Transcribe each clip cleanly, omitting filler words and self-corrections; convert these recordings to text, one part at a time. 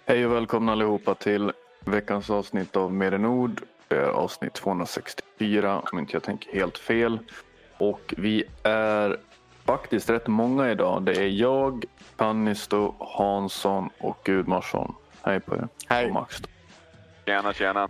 Hej och välkomna allihopa till veckans avsnitt av Mer än ord. Avsnitt 264 om inte jag tänker helt fel. Och vi är faktiskt rätt många idag. Det är jag, Pannisto, Hansson och Gudmarsson. Hej på er. Hej. Och Max. Tjena.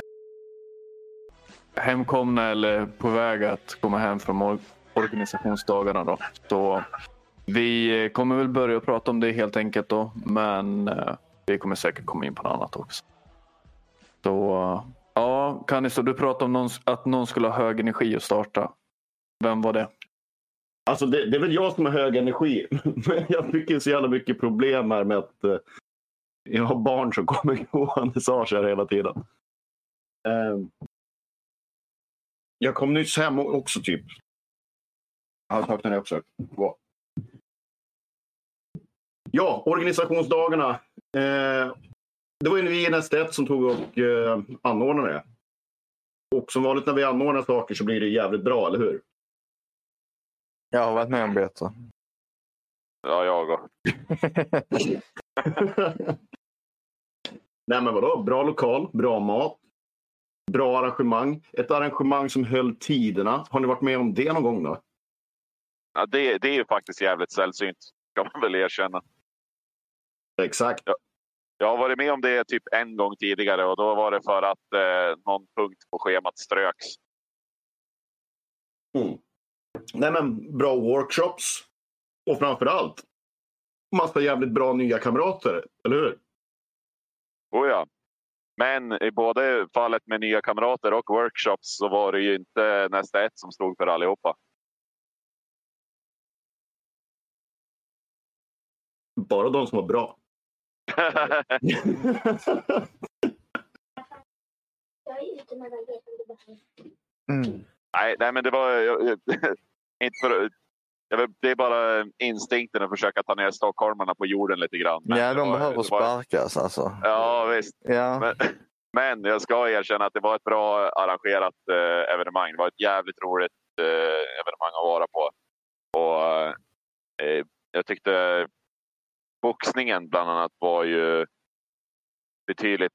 Hemkomna eller på väg att komma hem från organisationsdagarna då. Så vi kommer väl börja prata om det helt enkelt då. Men vi kommer säkert komma in på något annat också. Så ja, Kannis, du pratade om att någon skulle ha hög energi att starta. Vem var det? Alltså det är väl jag som har hög energi. Men jag fick ju så jävla mycket problem här med att jag har barn som kommer gåendes här hela tiden. Jag kom nyss hem också typ. Jag saknar det också. Wow. Ja, organisationsdagarna. Det var ju vi i NS1 som tog och anordnade det. Och som vanligt när vi anordnar saker så blir det jävligt bra, eller hur? Jag har varit med om bättre. Ja, jag också. Nej men vadå? Bra lokal, bra mat, bra arrangemang. Ett arrangemang som höll tiderna. Har ni varit med om det någon gång då? Ja, det är ju faktiskt jävligt sällsynt, kan man väl erkänna. Exakt. Jag har varit med om det typ en gång tidigare och då var det för att någon punkt på schemat ströks. Nej men bra workshops. Och framförallt massa jävligt bra nya kamrater, eller hur? Oh ja. Men i både fallet med nya kamrater och workshops så var det ju inte nästa ett som stod för allihopa. Bara de som var bra. Nej, men det var inte för, det är bara instinkten att försöka ta ner stockholmarna på jorden lite grann. Men ja, de behöver sparkas alltså. Ja, visst. Ja. Men jag ska erkänna att det var ett bra arrangerat evenemang. Det var ett jävligt roligt evenemang att vara på. Och jag tyckte boxningen bland annat var ju betydligt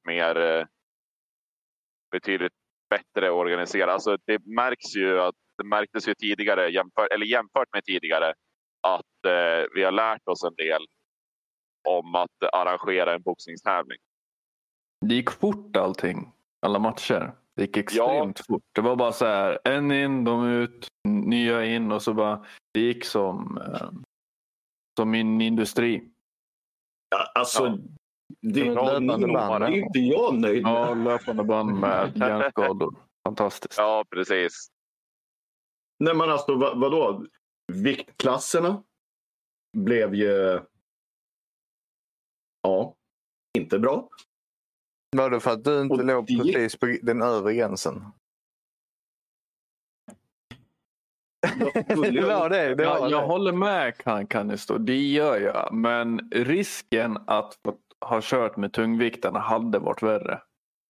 bättre organiserad. Alltså det märktes ju tidigare jämfört med tidigare att vi har lärt oss en del om att arrangera en boxningstävling. Det gick fort allting. Alla matcher. Det gick extremt fort. Det var bara så här, en in, de ut, nya in och så bara det gick som en industri. Ja, alltså Ja. det är inte jag nöjd med. Ja, löpande band med hjärnskador. Fantastiskt. Ja, precis. Nej men alltså vadå? Viktklasserna blev ju inte bra. Var det för att du inte Och låg precis på den övre gränsen? Jag håller med kan det stå. Det gör jag. Men risken att ha kört med tungviktarna hade varit värre.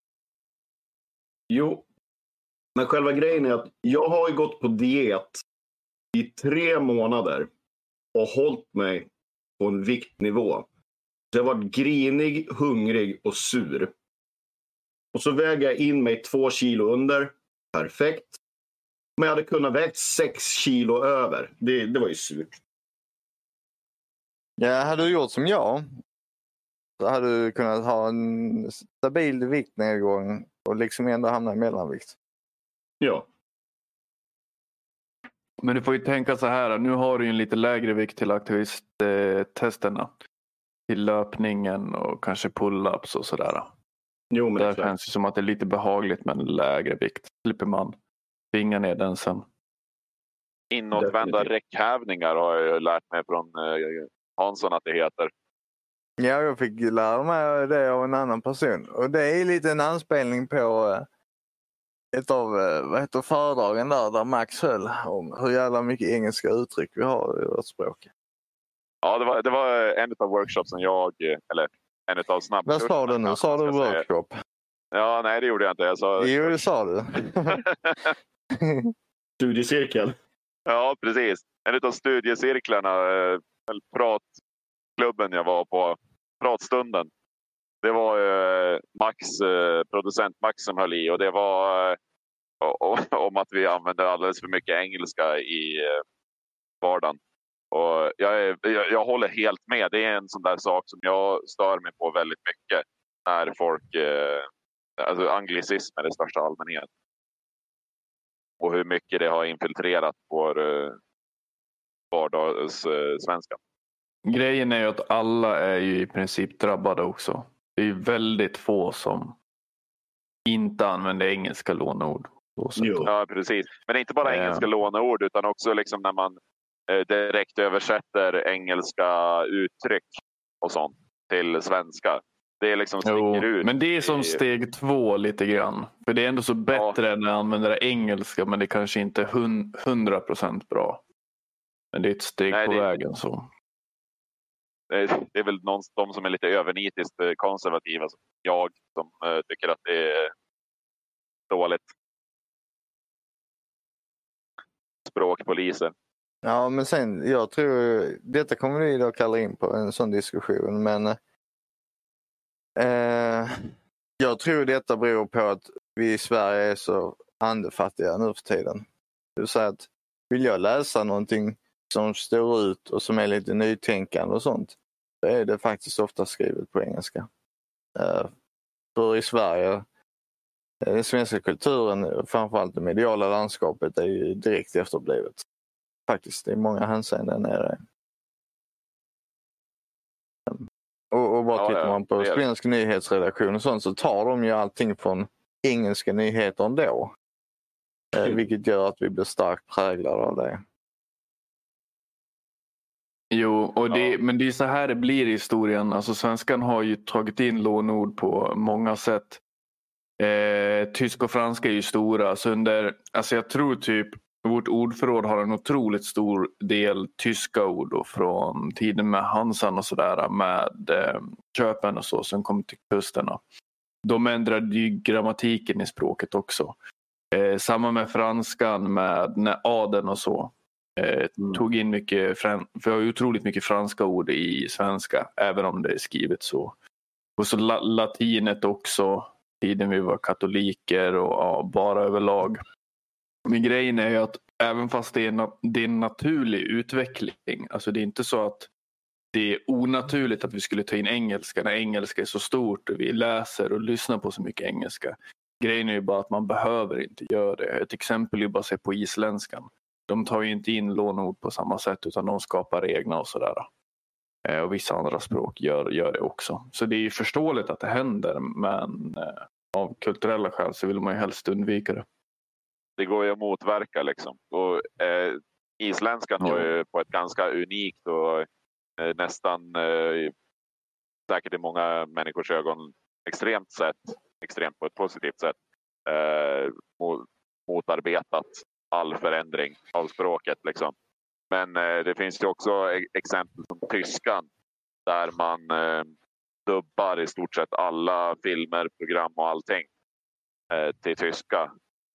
Jo. Men själva grejen är att jag har ju gått på diet i 3 månader och hållit mig på en viktnivå. Så jag har varit grinig, hungrig och sur. Och så väger jag in mig 2 kilo under. Perfekt. Men jag hade kunnat väga 6 kilo över. Det var ju surt. Ja, hade du gjort som jag så hade du kunnat ha en stabil viktnedgång och liksom ändå hamna i mellanvikt. Ja. Men du får ju tänka så här. Nu har du ju en lite lägre vikt till aktivisttesterna. Till löpningen och kanske pull-ups och sådär. Jo, men det känns ju som att det är lite behagligt med en lägre vikt. Slipper man tvinga ner den sen. Inåtvända räckhävningar har jag lärt mig från Hansson att det heter. Ja, jag fick lära mig det av en annan person. Och det är lite en anspelning på ett av föredragen där Max höll om hur jävla mycket engelska uttryck vi har i vårt språk. Ja, det var en av workshopsen en av snabbkurserna. Vad sa du nu? Sa du workshop? Ja, nej det gjorde jag inte. Jag sa... Jo, det sa du. Studiecirkel. Ja, precis. En av studiecirklarna, pratklubben jag var på, pratstunden. producent Max som höll i, och det var om att vi använder alldeles för mycket engelska i vardagen. Och jag håller helt med. Det är en sån där sak som jag stör mig på väldigt mycket när folk, alltså anglicism är det största allmänhet. Och hur mycket det har infiltrerat vår vardagssvenska. Grejen är ju att alla är ju i princip drabbade också. Det är ju väldigt få som inte använder engelska låneord. Ja, precis. Men det är inte bara engelska låneord, utan också liksom när man direkt översätter engelska uttryck och sånt till svenska. Det är liksom sticker ut. Men det är som steg 2 lite grann. För det är ändå så bättre än att använda engelska, men det kanske inte är 100% bra. Men det är ett steg på vägen så. Det är väl de som är lite övernitiskt konservativa som jag, som tycker att det är dåligt. Språkpoliser. Ja, men sen, jag tror, detta kommer vi då kalla in på en sån diskussion, men jag tror detta beror på att vi i Sverige är så andefattiga nu för tiden. Det vill säga att vill jag läsa någonting som står ut och som är lite nytänkande och sånt, då är det faktiskt ofta skrivet på engelska. För i Sverige, den svenska kulturen, framförallt det mediala landskapet, är ju direkt efterblivet. Faktiskt, det är många hänseenden nere. Och bara tittar man på svensk nyhetsredaktion och sånt, så tar de ju allting från engelska nyheter ändå. Vilket gör att vi blir starkt präglade av det. Jo, och men det är så här det blir i historien. Alltså svenskan har ju tagit in lånord på många sätt. Tysk och franska är ju stora. Så alltså jag tror typ vårt ordförråd har en otroligt stor del tyska ord då, från tiden med Hansan och sådär, med köpen och så som kom till kusterna. De ändrade ju grammatiken i språket också. Samma med franskan, med adeln och så. Tog in mycket, för jag har otroligt mycket franska ord i svenska, även om det är skrivet så. Och så latinet också, tiden vi var katoliker och bara överlag. Men grejen är ju att även fast det är en naturlig utveckling, alltså det är inte så att det är onaturligt att vi skulle ta in engelska när engelska är så stort och vi läser och lyssnar på så mycket engelska. Grejen är ju bara att man behöver inte göra det. Ett exempel är ju bara att se på isländskan. De tar ju inte in lånord på samma sätt, utan de skapar egna och sådär. Och vissa andra språk gör det också. Så det är ju förståeligt att det händer, men av kulturella skäl så vill man ju helst undvika det. Det går ju att motverka liksom. Och isländskan har ju på ett ganska unikt och nästan säkert i många människors ögon extremt på ett positivt sätt motarbetat all förändring av språket liksom. Men det finns ju också exempel som tyskan, där man dubbar i stort sett alla filmer, program och allting till tyska.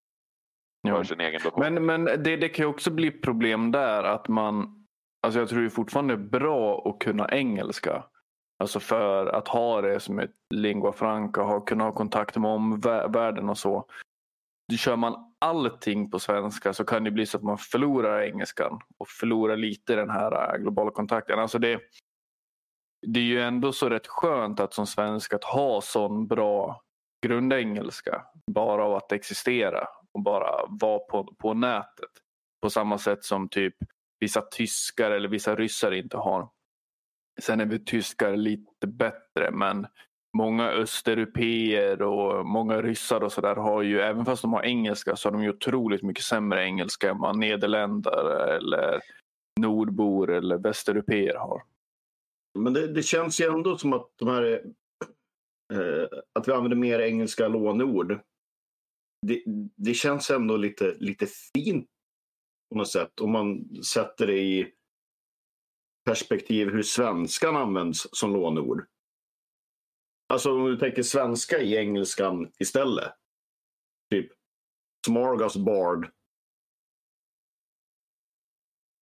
Men det kan ju också bli problem där att alltså jag tror det är fortfarande bra att kunna engelska. Alltså för att ha det som ett lingua franca, kunna ha kontakt med omvärlden och så. Kör man allting på svenska så kan det bli så att man förlorar engelskan och förlorar lite den här globala kontakten. Alltså det är ju ändå så rätt skönt att som svensk att ha sån bra grundengelska bara av att existera och bara vara på nätet. På samma sätt som typ vissa tyskar eller vissa ryssar inte har. Sen är vi tyskar lite bättre, men många östeuropeer och många ryssar och sådär har ju, även fast de har engelska, så har de ju otroligt mycket sämre engelska än vad nederländare eller nordbor eller västeuropeer har. Men det känns ju ändå som att de här att vi använder mer engelska lånord. Det känns ändå lite fint på något sätt om man sätter det i perspektiv hur svenskan används som lånord. Alltså om du tänker svenska i engelskan istället. Typ smorgasbord.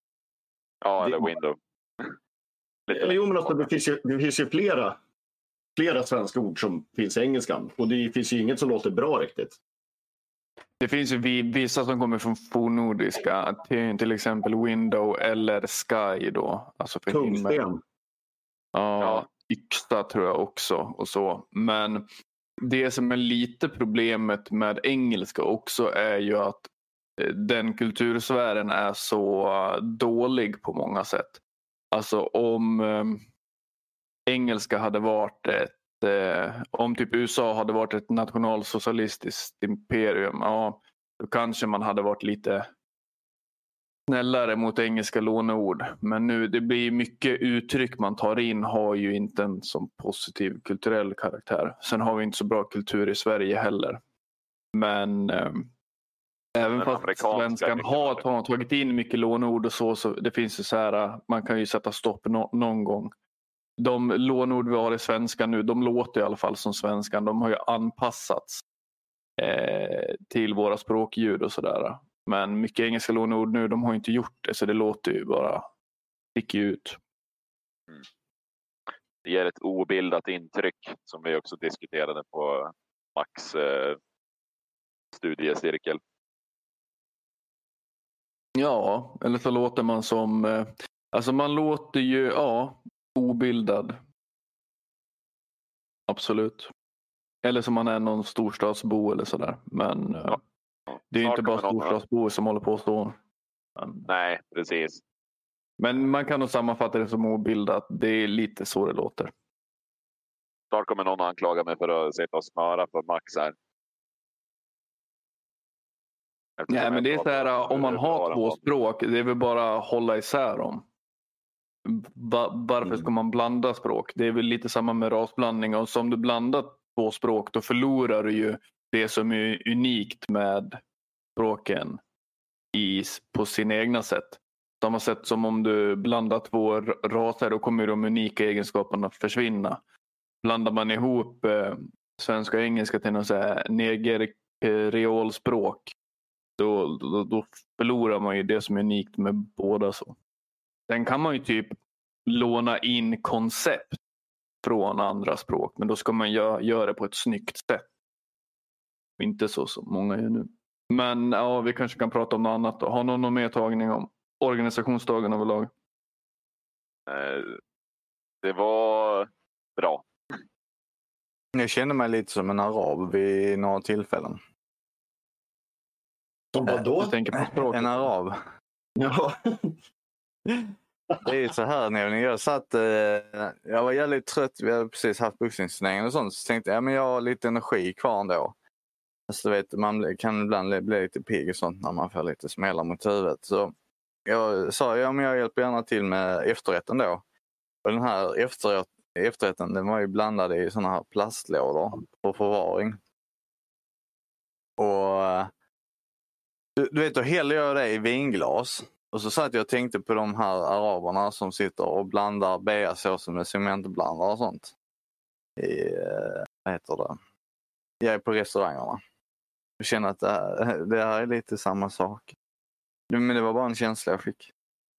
Ja, eller window. Jo, men alltså, det finns ju flera flera svenska ord som finns i engelskan. Och det finns ju inget som låter bra riktigt. Det finns ju vissa som kommer från fornnordiska, till exempel window eller sky då. Alltså för Tungsten. himmel. Ja, yxa tror jag också och så. Men det som är lite problemet med engelska också är ju att den kultursfären är så dålig på många sätt. Alltså om engelska hade varit om typ USA hade varit ett nationalsocialistiskt imperium, ja, då kanske man hade varit lite snällare mot engelska låneord. Men nu det blir mycket uttryck man tar in har ju inte en sån positiv kulturell karaktär. Sen har vi inte så bra kultur i Sverige heller. Men även fast svenskan har tagit in mycket låneord och så det finns ju så här, man kan ju sätta stopp någon gång. De lånord vi har i svenska nu, de låter i alla fall som svenskan. De har ju anpassats till våra språkljud och sådär. Men mycket engelska lånord nu, de har inte gjort det. Så det låter ju bara sticker ut. Det ger ett obildat intryck som vi också diskuterade på Max studiecirkel. Ja, eller så låter man som... Alltså man låter ju, obildad. Absolut. Eller som man är någon storstadsbo eller sådär. Men det är inte bara storstadsbo som håller på så. Men, nej, precis. Men man kan nog sammanfatta det som obildat. Det är lite så det låter. Snart kommer någon anklaga mig för att sitta och smöra på Max här. Nej, men det är så här, om man har två språk, det är väl bara att hålla isär dem. Varför ska man blanda språk? Det är väl lite samma med rasblandning. Och som du blandar två språk, då förlorar du ju det som är unikt med språken på sin egna sätt. Samma sätt som om du blandar två raser, då kommer de unika egenskaperna försvinna. Blandar man ihop svenska och engelska till något så här negerkreolspråk, då förlorar man ju det som är unikt med båda så. Sen kan man ju typ låna in koncept från andra språk, men då ska man göra det på ett snyggt sätt. Inte så som många gör nu. Men ja, vi kanske kan prata om något annat då. Har någon mer tagning om organisationsdagen överlag? Det var bra. Jag kände mig lite som en arab vid några tillfällen. Som vadå? Du tänker på språket? En arab. Ja. Det är så här nämligen. Jag var jävligt trött. Vi hade precis haft boxningsturneringen och sånt. Så tänkte jag, men jag har lite energi kvar ändå. Alltså, du vet, man kan ibland bli lite pigg och sånt när man får lite smällar mot huvudet. Så jag sa, men jag hjälper gärna till med efterrätten då. Och den här efterrätten, den var ju blandad i såna här plastlådor på förvaring. Och du vet, då häller jag det i vinglas. Och så satt jag och tänkte på de här araberna som sitter och blandar beasås med cementblandare och sånt. Vad heter det? Jag är på restaurangerna. Jag känner att det här är lite samma sak. Men det var bara en känsla jag fick.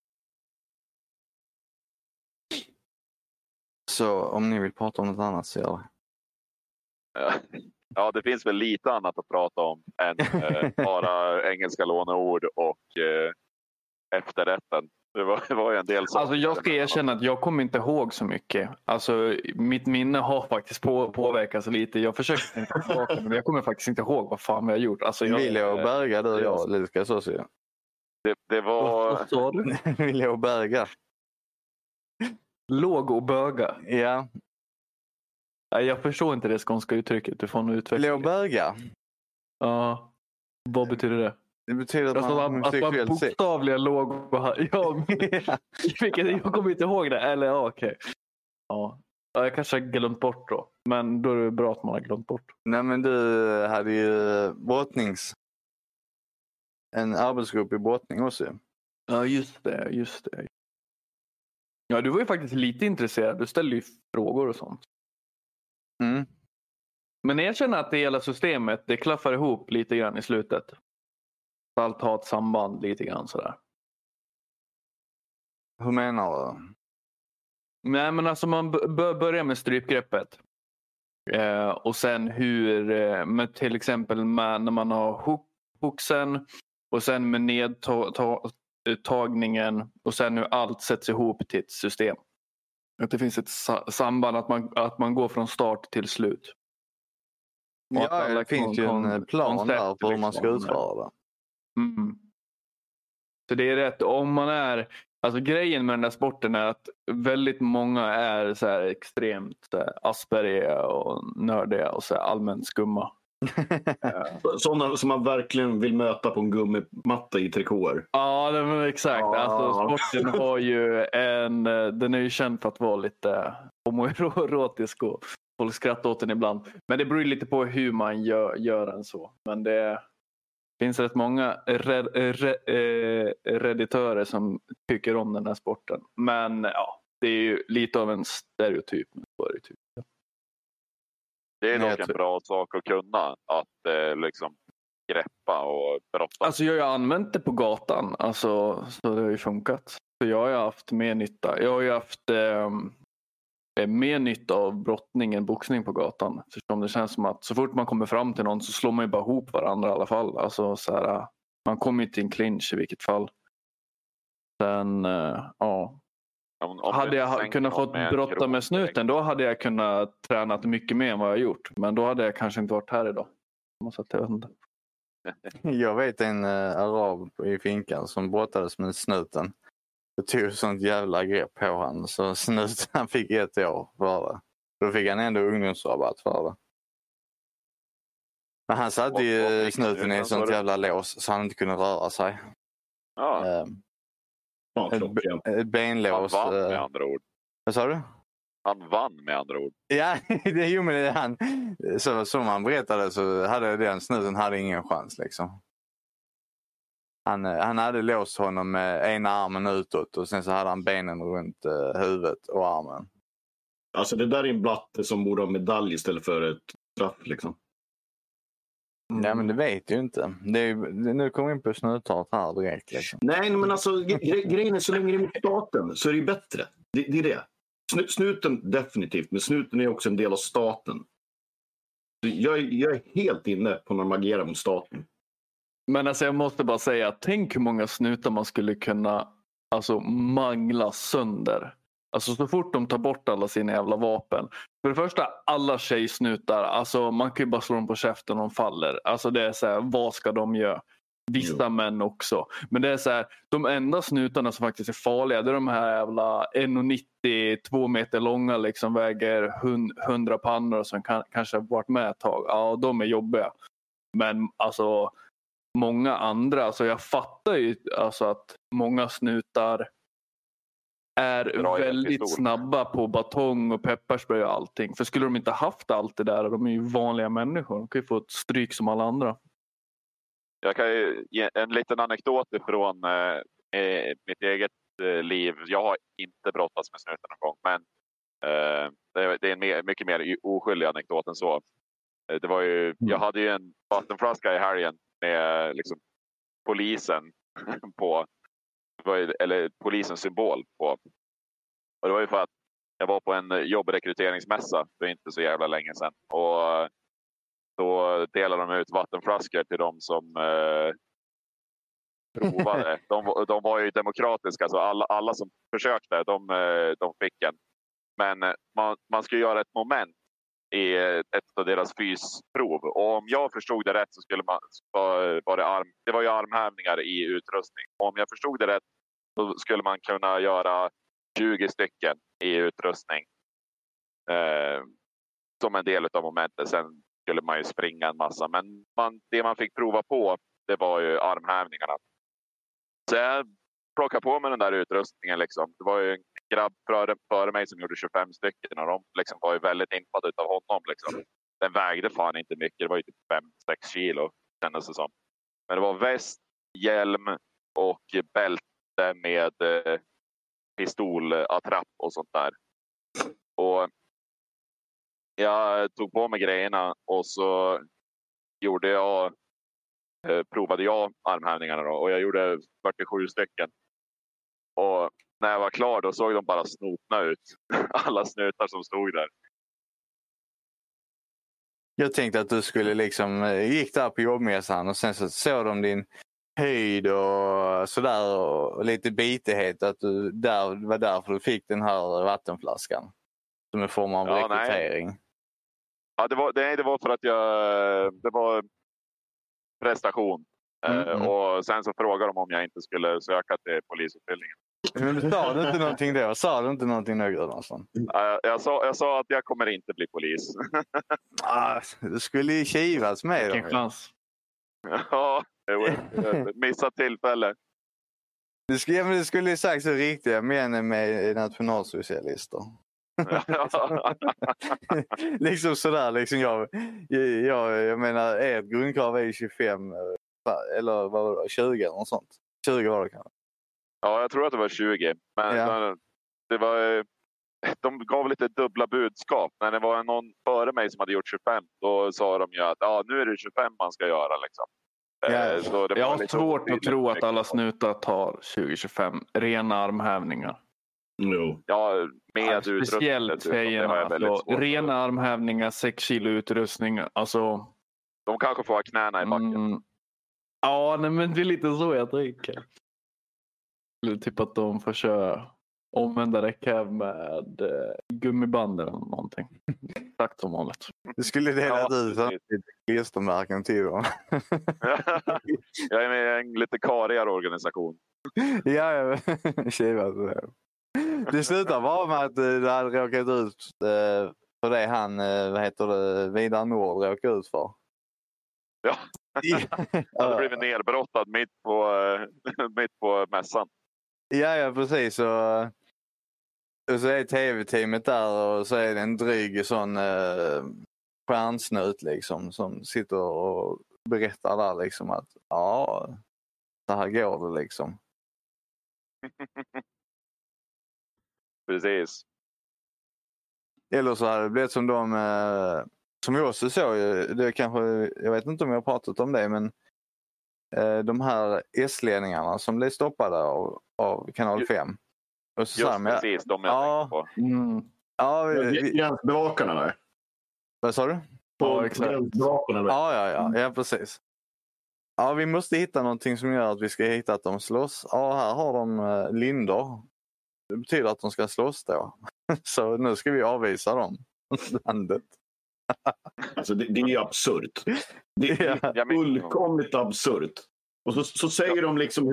Så om ni vill prata om något annat så gör det. Ja, det finns väl lite annat att prata om än bara engelska låneord och efterrätten. Det var ju en del saker. Alltså jag ska erkänna att jag kommer inte ihåg så mycket. Alltså mitt minne har faktiskt påverkats lite. Jag försöker tänka tillbaka, men jag kommer faktiskt inte ihåg vad fan vi har gjort. Alltså, Vilja och Berga, du och jag, Lukas också. Det var... Vad sa du? Vilja och Berga. Låg och böga. Ja. Nej, jag förstår inte det skånska uttrycket. Du får nog utveckla. Vilja och Berga? Ja. Vad betyder det? Det betyder att man bokstavliga låg och jag kommer inte ihåg det. Eller ja, okej. Ja. Jag kanske har glömt bort då. Men då är det bra att man har glömt bort. Nej, men du hade ju en arbetsgrupp i brottning också. Ja, just det. Ja, du var ju faktiskt lite intresserad. Du ställde ju frågor och sånt. Mm. Men jag känner att det hela systemet, det klaffar ihop lite grann i slutet. Allt har ett samband lite grann sådär. Hur menar du? Nej, men alltså man börjar med strypgreppet. Och sen hur, med till exempel när man har hooksen och sen med nedtagningen och sen hur allt sätts ihop till ett system. Att det finns ett samband att man går från start till slut. Ja, det finns ju en plan där på hur man ska utföra det. Mm. Så det är rätt, om man är, alltså grejen med den där sporten är att väldigt många är så här extremt så här asperiga och nördiga och så här allmänt skumma. Sådana som man verkligen vill möta på en gummimatta i trikåer. Ja, det var exakt. Alltså, sporten har ju den är ju känd för att vara lite homoerotisk och folk skrattar åt den ibland. Men det beror lite på hur man gör den så. Men det finns rätt många redditörer som tycker om den här sporten. Men ja, det är ju lite av en stereotyp. Det är nog en bra sak att kunna. Att liksom greppa och brotta. Alltså jag har ju använt det på gatan. Alltså, så det har ju funkat. Så jag har ju haft mer nytta. Jag har ju haft mer nytta av brottning än boxning på gatan. Eftersom det känns som att så fort man kommer fram till någon så slår man ju bara ihop varandra i alla fall. Alltså så här, man kommer ju till en clinch i vilket fall. Sen, ja. Hade jag kunnat fått brotta med snuten, då hade jag kunnat tränat mycket mer än vad jag gjort. Men då hade jag kanske inte varit här idag. Jag vet en arab i finkan som brottades med snuten. Jag tog sånt jävla grepp på han. Så snuten fick 1 år för det. Då fick han ändå ungdomsrabatt för det. Men han satte ju snuten i ett sånt jävla lås så han inte kunde röra sig. Ja. Ett benlås. Han vann med andra ord. Vad sa du? Han vann med andra ord. Ja, det han. Så som han berättade så hade den snuten ingen chans liksom. Han hade låst honom med ena armen utåt och sen så hade han benen runt huvudet och armen. Alltså det där är en blatte som borde ha medalj istället för ett straff liksom. Ja, men det vet jag inte. Nu kommer vi in på snutart här direkt. Liksom. Nej, men alltså grejen är så länge det är mot staten så är det ju bättre. Det är det. Snuten definitivt, men snuten är också en del av staten. Jag är helt inne på när man agerar mot staten. Men alltså jag måste bara säga, tänk hur många snutar man skulle kunna mangla sönder. Alltså så fort de tar bort alla sina jävla vapen. För det första, alla tjejsnutar, alltså man kan ju bara slå dem på käften om de faller. Alltså det är så här, vad ska de göra? Vissa män också. Men det är så här, de enda snutarna som faktiskt är farliga, det är de här jävla 1,90, 2 meter långa liksom, väger 100 pannor som kanske har varit med ett tag. Ja, de är jobbiga. Men alltså många andra, alltså jag fattar ju alltså att många snutar är väldigt snabba på batong och pepparspray och allting. För skulle de inte haft allt det där, de är ju vanliga människor. De kan ju få ett stryk som alla andra. Jag kan ju ge en liten anekdot ifrån mitt eget liv. Jag har inte brottats med snuten någon gång. Men det är en mycket mer oskyldig anekdot än så. Det var ju, jag hade ju en vattenflaska i helgen med liksom, polisen på, eller polisens symbol på. Och det var ju för att jag var på en jobbrekryteringsmässa för inte så jävla länge sedan. Och då delade de ut vattenflaskor till de som provade. De var ju demokratiska, så alla som försökte, de fick en. Men man ska göra ett moment i ett av deras fysprov. Och om jag förstod det rätt så skulle det var ju armhävningar i utrustning. Och om jag förstod det rätt så skulle man kunna göra 20 stycken i utrustning som en del av momentet. Sen skulle man ju springa en massa. Men det man fick prova på, det var ju armhävningarna. Så jag plockade på med den där utrustningen. Liksom. Det var ju en grabb före mig som gjorde 25 stycken. Och de liksom var ju väldigt impade av honom. Liksom. Den vägde fan inte mycket. Det var ju typ 5-6 kilo. Kändes det som. Men det var väst, hjälm och bälte med pistolattrapp och sånt där. Och jag tog på mig grejerna och så provade jag armhävningarna då, och jag gjorde 47 stycken. Och när jag var klar då såg de bara snopna ut. Alla snutar som stod där. Jag tänkte att du skulle liksom, gick där på jobbmässan och sen så såg de din höjd och sådär och lite bitighet att du där var därför du fick den här vattenflaskan som en form av rekrytering. Nej. Ja, det var för att det var prestation. Och sen så frågade de om jag inte skulle söka till polisutbildningen. Men du sa du inte någonting då? Sa du inte någonting nu, Gudnason? Jag sa att jag kommer inte bli polis. Du skulle ju kivas med Vilken chans. Ja, missat tillfälle. Du skulle ju sagt så riktiga men med nationalsocialister. Liksom sådär, liksom jag menar ert grundkrav är 25 eller vad var det, 20 eller något sånt. 20 var det kanske. Ja, jag tror att det var 20. Men det var, de gav lite dubbla budskap. När det var någon före mig som hade gjort 25, då sa de ju att nu är det 25 man ska göra liksom. Så det jag var har svårt att tro att alla snutar tar 2025 rena armhävningar. No. Ja, med speciellt tjejerna. Rena armhävningar, 6 kilo utrustning. Alltså, de kanske får ha knäna i backen. Ja, nej, men det är lite så jag tänker. Eller typ att de får köra omvända räckhäv med gummiband eller någonting. Exakt som vanligt. Du skulle dela ut klistermärken till dem. Jag är med i en lite karigare organisation. Ja, det slutar bara med att du hade råkat ut för det han, Vidar Nord råkade ut för. Ja, jag hade blivit nerbrottad mitt på mässan. Ja, precis. Och så är tv-teamet där och så är det en dryg sån stjärnsnut liksom som sitter och berättar där liksom att så här går det liksom. Precis. Eller så hade det blivit som de som jag också såg, det kanske, jag vet inte om jag har pratat om det, men de här S-ledningarna som blev stoppade av kanal 5. Och så just precis, de jag tänkte på. Gränsbevakarna där. Vad sa du? Ja, exakt. Ja, precis. Ja, vi måste hitta någonting som gör att vi ska hitta att de slåss. Ja, här har de lindor. Det betyder att de ska slåss då. Så nu ska vi avvisa dem. Landet. Alltså det är ju absurt. Det är fullkomligt absurt. Och så säger de liksom...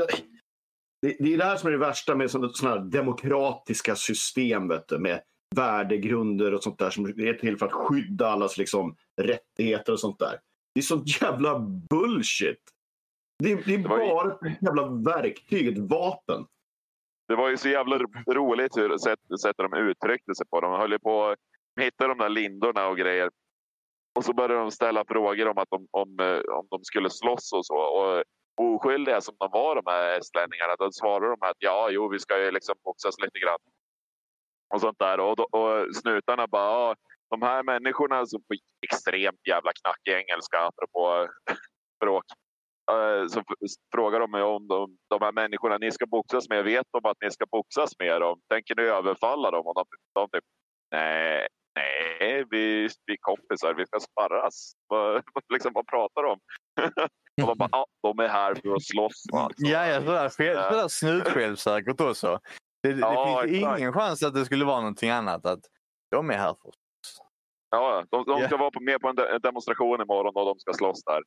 Det är det här som är det värsta med sådana här demokratiska system, vet du, med värdegrunder och sånt där som är till för att skydda allas liksom rättigheter och sånt där. Det är sånt jävla bullshit. Det är bara ett jävla verktyg, ett vapen. Det var ju så jävla roligt hur sättet de uttryckte sig på. De höll ju på att hitta de där lindorna och grejer. Och så började de ställa frågor om att om de skulle slåss och så. Och oskyldiga som de var, de här estlänningarna, då svarade de att vi ska ju liksom boxas lite grann. Och sånt där. Och snutarna bara, de här människorna som på extremt jävla knackig engelska apropå språk. Så frågar de mig om de här människorna ni ska boxas med, vet de att ni ska boxas med dem? Tänker ni överfalla dem? Och de typ, nej, vi är kompisar, vi ska sparras. Vad pratar de om? Och de bara, de är här för att slåss. Alltså. Ja, sådär snutsjälvsäkert också. Det finns ingen chans att det skulle vara någonting annat, att de är här för att slåss. Ja, de ska vara med på en demonstration imorgon och de ska slåss där.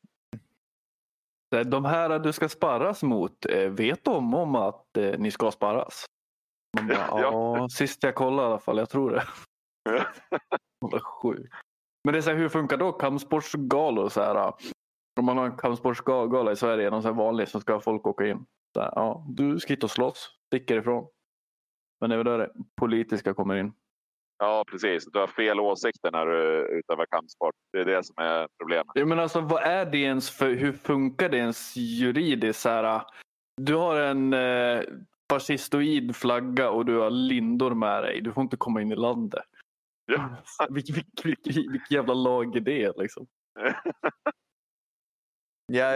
De här du ska sparras mot, vet de om att ni ska sparras? Man bara, sist jag kollade i alla fall, jag tror det. Vad sjukt. Men det är så här, hur funkar då kampsportsgalor så här? Om man har en kampsportsgala i Sverige, någon så här vanlig, så ska folk åka in. Så här, du ska hit och slåss, sticker ifrån. Men det är väl där det politiska kommer in. Ja, precis. Du har fel åsikter när du utövar kampsport. Det är det som är problemet. Ja, men alltså, vad är det ens hur funkar det ens juridiskt? Så här, du har en fascistoid flagga och du har lindor med dig. Du får inte komma in i landet. Ja. Vilken jävla lag är det liksom? Ja,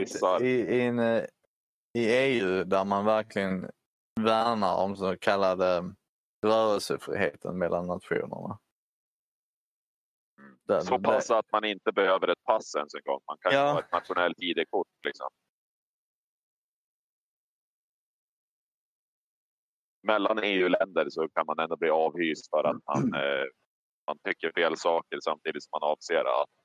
i EU där man verkligen värnar om så kallade rörelsefriheten mellan nationerna. Så pass att man inte behöver ett pass ens en gång. Man kan ju ha ett nationellt ID-kort liksom. Mellan EU-länder så kan man ändå bli avhyst för att man tycker fel saker samtidigt som man avser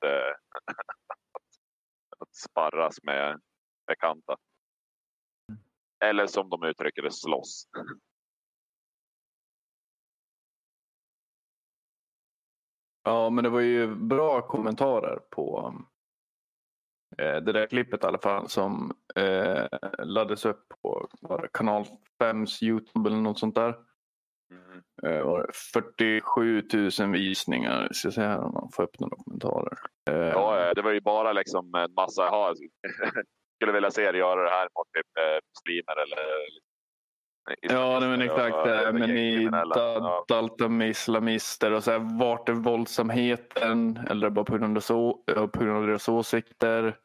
att sparras med bekanta. Eller som de uttrycker det, slåss. Ja, men det var ju bra kommentarer på det där klippet i alla fall som laddades upp på kanal 5s YouTube eller något sånt där. 47 000 visningar. Ska jag se här om man får upp några kommentarer. Ja, det var ju bara liksom en massa. Skulle vilja se er göra det här mot typ muslimer eller. Ja, men exakt. Men ni daltar med islamister och så här, vart är våldsamheten? Eller bara på grund av deras åsikter?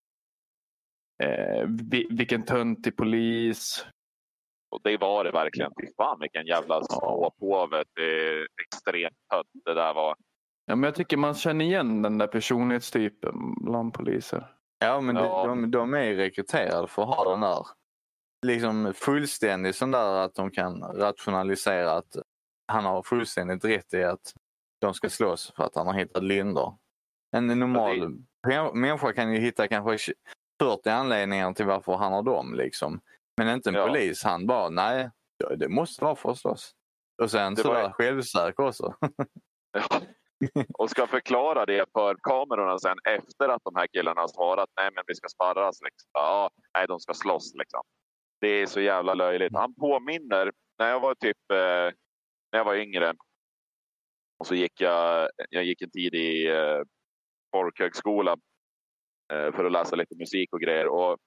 Vilken töntig polis? Och det var det verkligen. Fy fan vilken jävla småpåvet. Extremt tönt det där var. Ja, men jag tycker man känner igen den där personlighetstypen bland poliser. Ja, men de är rekryterade för att ha den där. Liksom fullständigt sån där att de kan rationalisera att han har fullständigt rätt i att de ska slåss för att han har hittat lindor. En normal människa kan ju hitta kanske 40 anledningar till varför han har dem liksom. Men inte en polis, han bara nej, det måste vara för att slåss. Och sen sådär självsäker också. Och ska förklara det för kamerorna sen efter att de här killarna har svarat nej men vi ska sparras liksom. Ja, nej de ska slåss liksom. Det är så jävla löjligt. Han påminner när jag var när jag var yngre och så gick jag gick en tid i folkhögskola för att läsa lite musik och grejer och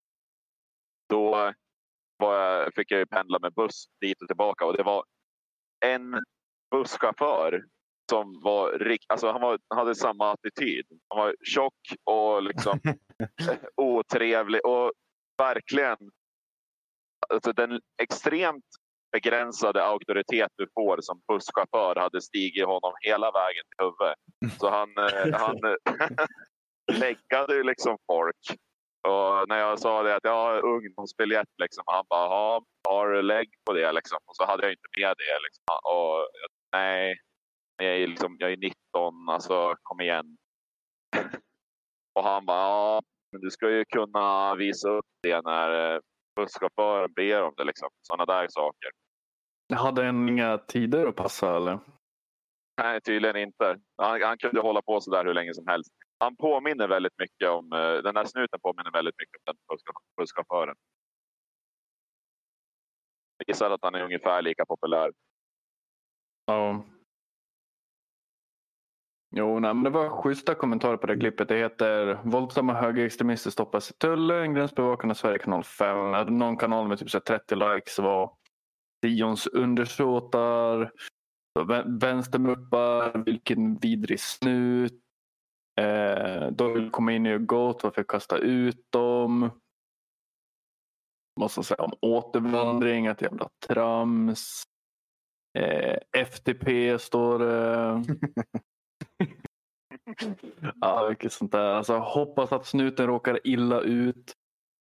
då fick jag ju pendla med buss dit och tillbaka och det var en busschaufför som var han hade samma attityd. Han var tjock och liksom otrevlig och verkligen alltså den extremt begränsade auktoritet du får som busschaufför hade stigit honom hela vägen till huvudet. Så han läggade ju liksom folk. Och när jag sa det att jag har ungdomsbiljett liksom, han bara, ja, har du lägg på det liksom? Och så hade jag inte med det liksom. Och nej, jag är 19, alltså kom igen. Och han bara, ja, men du ska ju kunna visa upp det när busschauffören ber om det liksom. Sådana där saker. Hade han inga tider att passa eller? Nej, tydligen inte. Han kunde hålla på så där hur länge som helst. Han påminner väldigt mycket om, den här snuten påminner väldigt mycket om den busschauffören. Jag gissar att han är ungefär lika populär. Ja. Jo, nej, men det var schyssta kommentarer på det klippet. Det heter våldsamma högerextremister stoppas i tullen. Gränsbevakarna Sverige kanal 5. Hade någon kanal med typ så 30 likes var Sions undersåtar. Vänstermuppar. Vilken vidrig snut. De vill komma in i gott. Varför kasta ut dem? Måste säga om återvandring. Ett jävla trams. FTP står det. Ja, mycket sånt där. Alltså, hoppas att snuten råkar illa ut.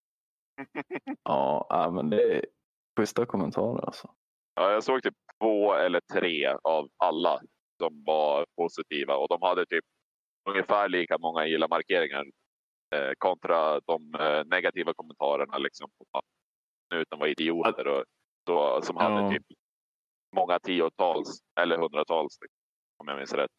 Ja, men det är schyssta kommentarer alltså. Ja, jag såg typ 2 eller 3 av alla som var positiva och de hade typ ungefär lika många gilla-markeringar kontra de negativa kommentarerna liksom. Snuten var idioter och så, som hade typ många tiotals eller hundratals om jag minns rätt.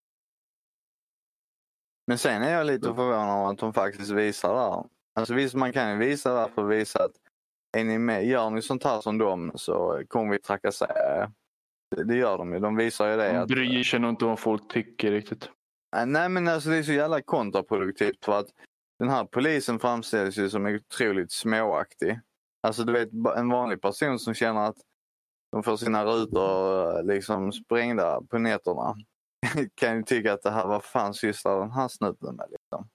Men sen är jag lite förvånad om att de faktiskt visar där. Alltså visst, man kan ju visa där för att visa att är ni med, gör ni sånt här som dem så kommer vi trakassera. Det gör de ju. De visar ju det. De bryr sig nog inte om vad folk tycker riktigt. Nej, men alltså det är så jävla kontraproduktivt för att den här polisen framställs ju som otroligt småaktig. Alltså du vet, en vanlig person som känner att de får sina rutor liksom sprängda på nätterna kan ju tycka att det här, vad fan sysslar den här snuten med liksom.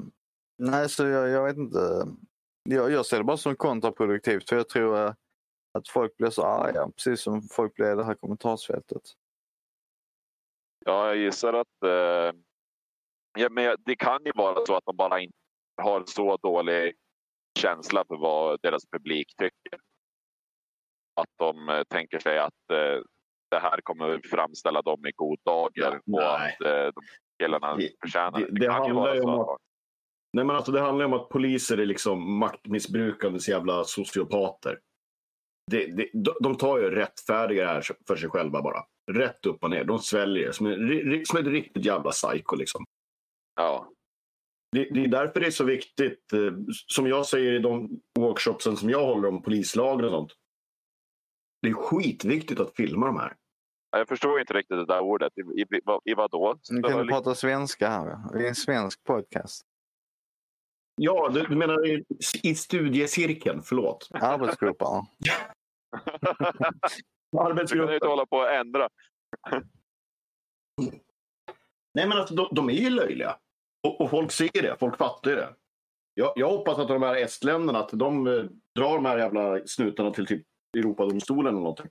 Nej, så jag vet inte. Jag ser det bara som kontraproduktivt för jag tror Att folk blir så arga, precis som folk blir i det här kommentarsfältet. Ja, jag gissar att men det kan ju vara så att de bara inte har så dålig känsla för vad deras publik tycker. Att de tänker sig att det här kommer framställa dem i god dager och att de killarna förtjänar. Det kan ju handlar vara ju så. om att, nej, men alltså det handlar om att poliser är liksom maktmissbrukandes jävla sociopater. De tar ju rättfärdiga det här för sig själva bara. Rätt upp och ner. De sväljer som ett riktigt jävla psycho liksom. Ja. Det är därför det är så viktigt, som jag säger i de workshopsen som jag håller om polislagen och sånt. Det är skitviktigt att filma de här. Jag förstår inte riktigt det där ordet. I vad då? Nu kan du prata svenska här. Det är en svensk podcast. Ja, du menar i studiecirkeln, förlåt. Arbetsgrupper. Du kan ju inte hålla på att ändra. Nej, men alltså, de är ju löjliga. Och folk ser det, folk fattar det. Jag hoppas att de här estländerna, att de drar de här jävla snutarna till typ Europadomstolen eller någonting.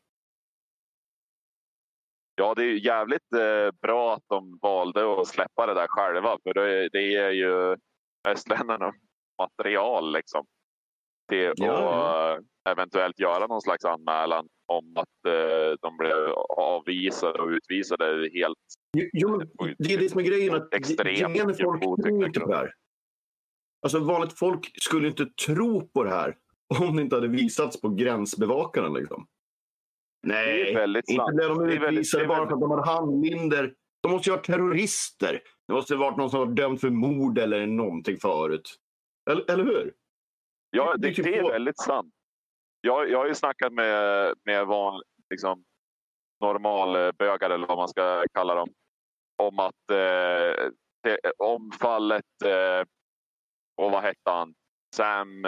Ja, det är jävligt bra att de valde att släppa det där själva. För det är ju estländarna material liksom. Till att eventuellt göra någon slags anmälan om att de blev avvisade och utvisade helt. Jo, det är det som är grejen. Att extremt folk tror inte på det här. Alltså vanligt folk skulle inte tro på det här om det inte hade visats på gränsbevakarna liksom. Nej, det är väldigt inte blev de utvisade bara för att de har handlinder. De måste ju vara terrorister. Det måste ha varit någon som var dömd för mord eller någonting förut. Eller hur? Ja, det är väldigt sant. Jag har ju snackat med liksom, normalbögar eller vad man ska kalla dem. Om att om fallet och vad hette han? Sam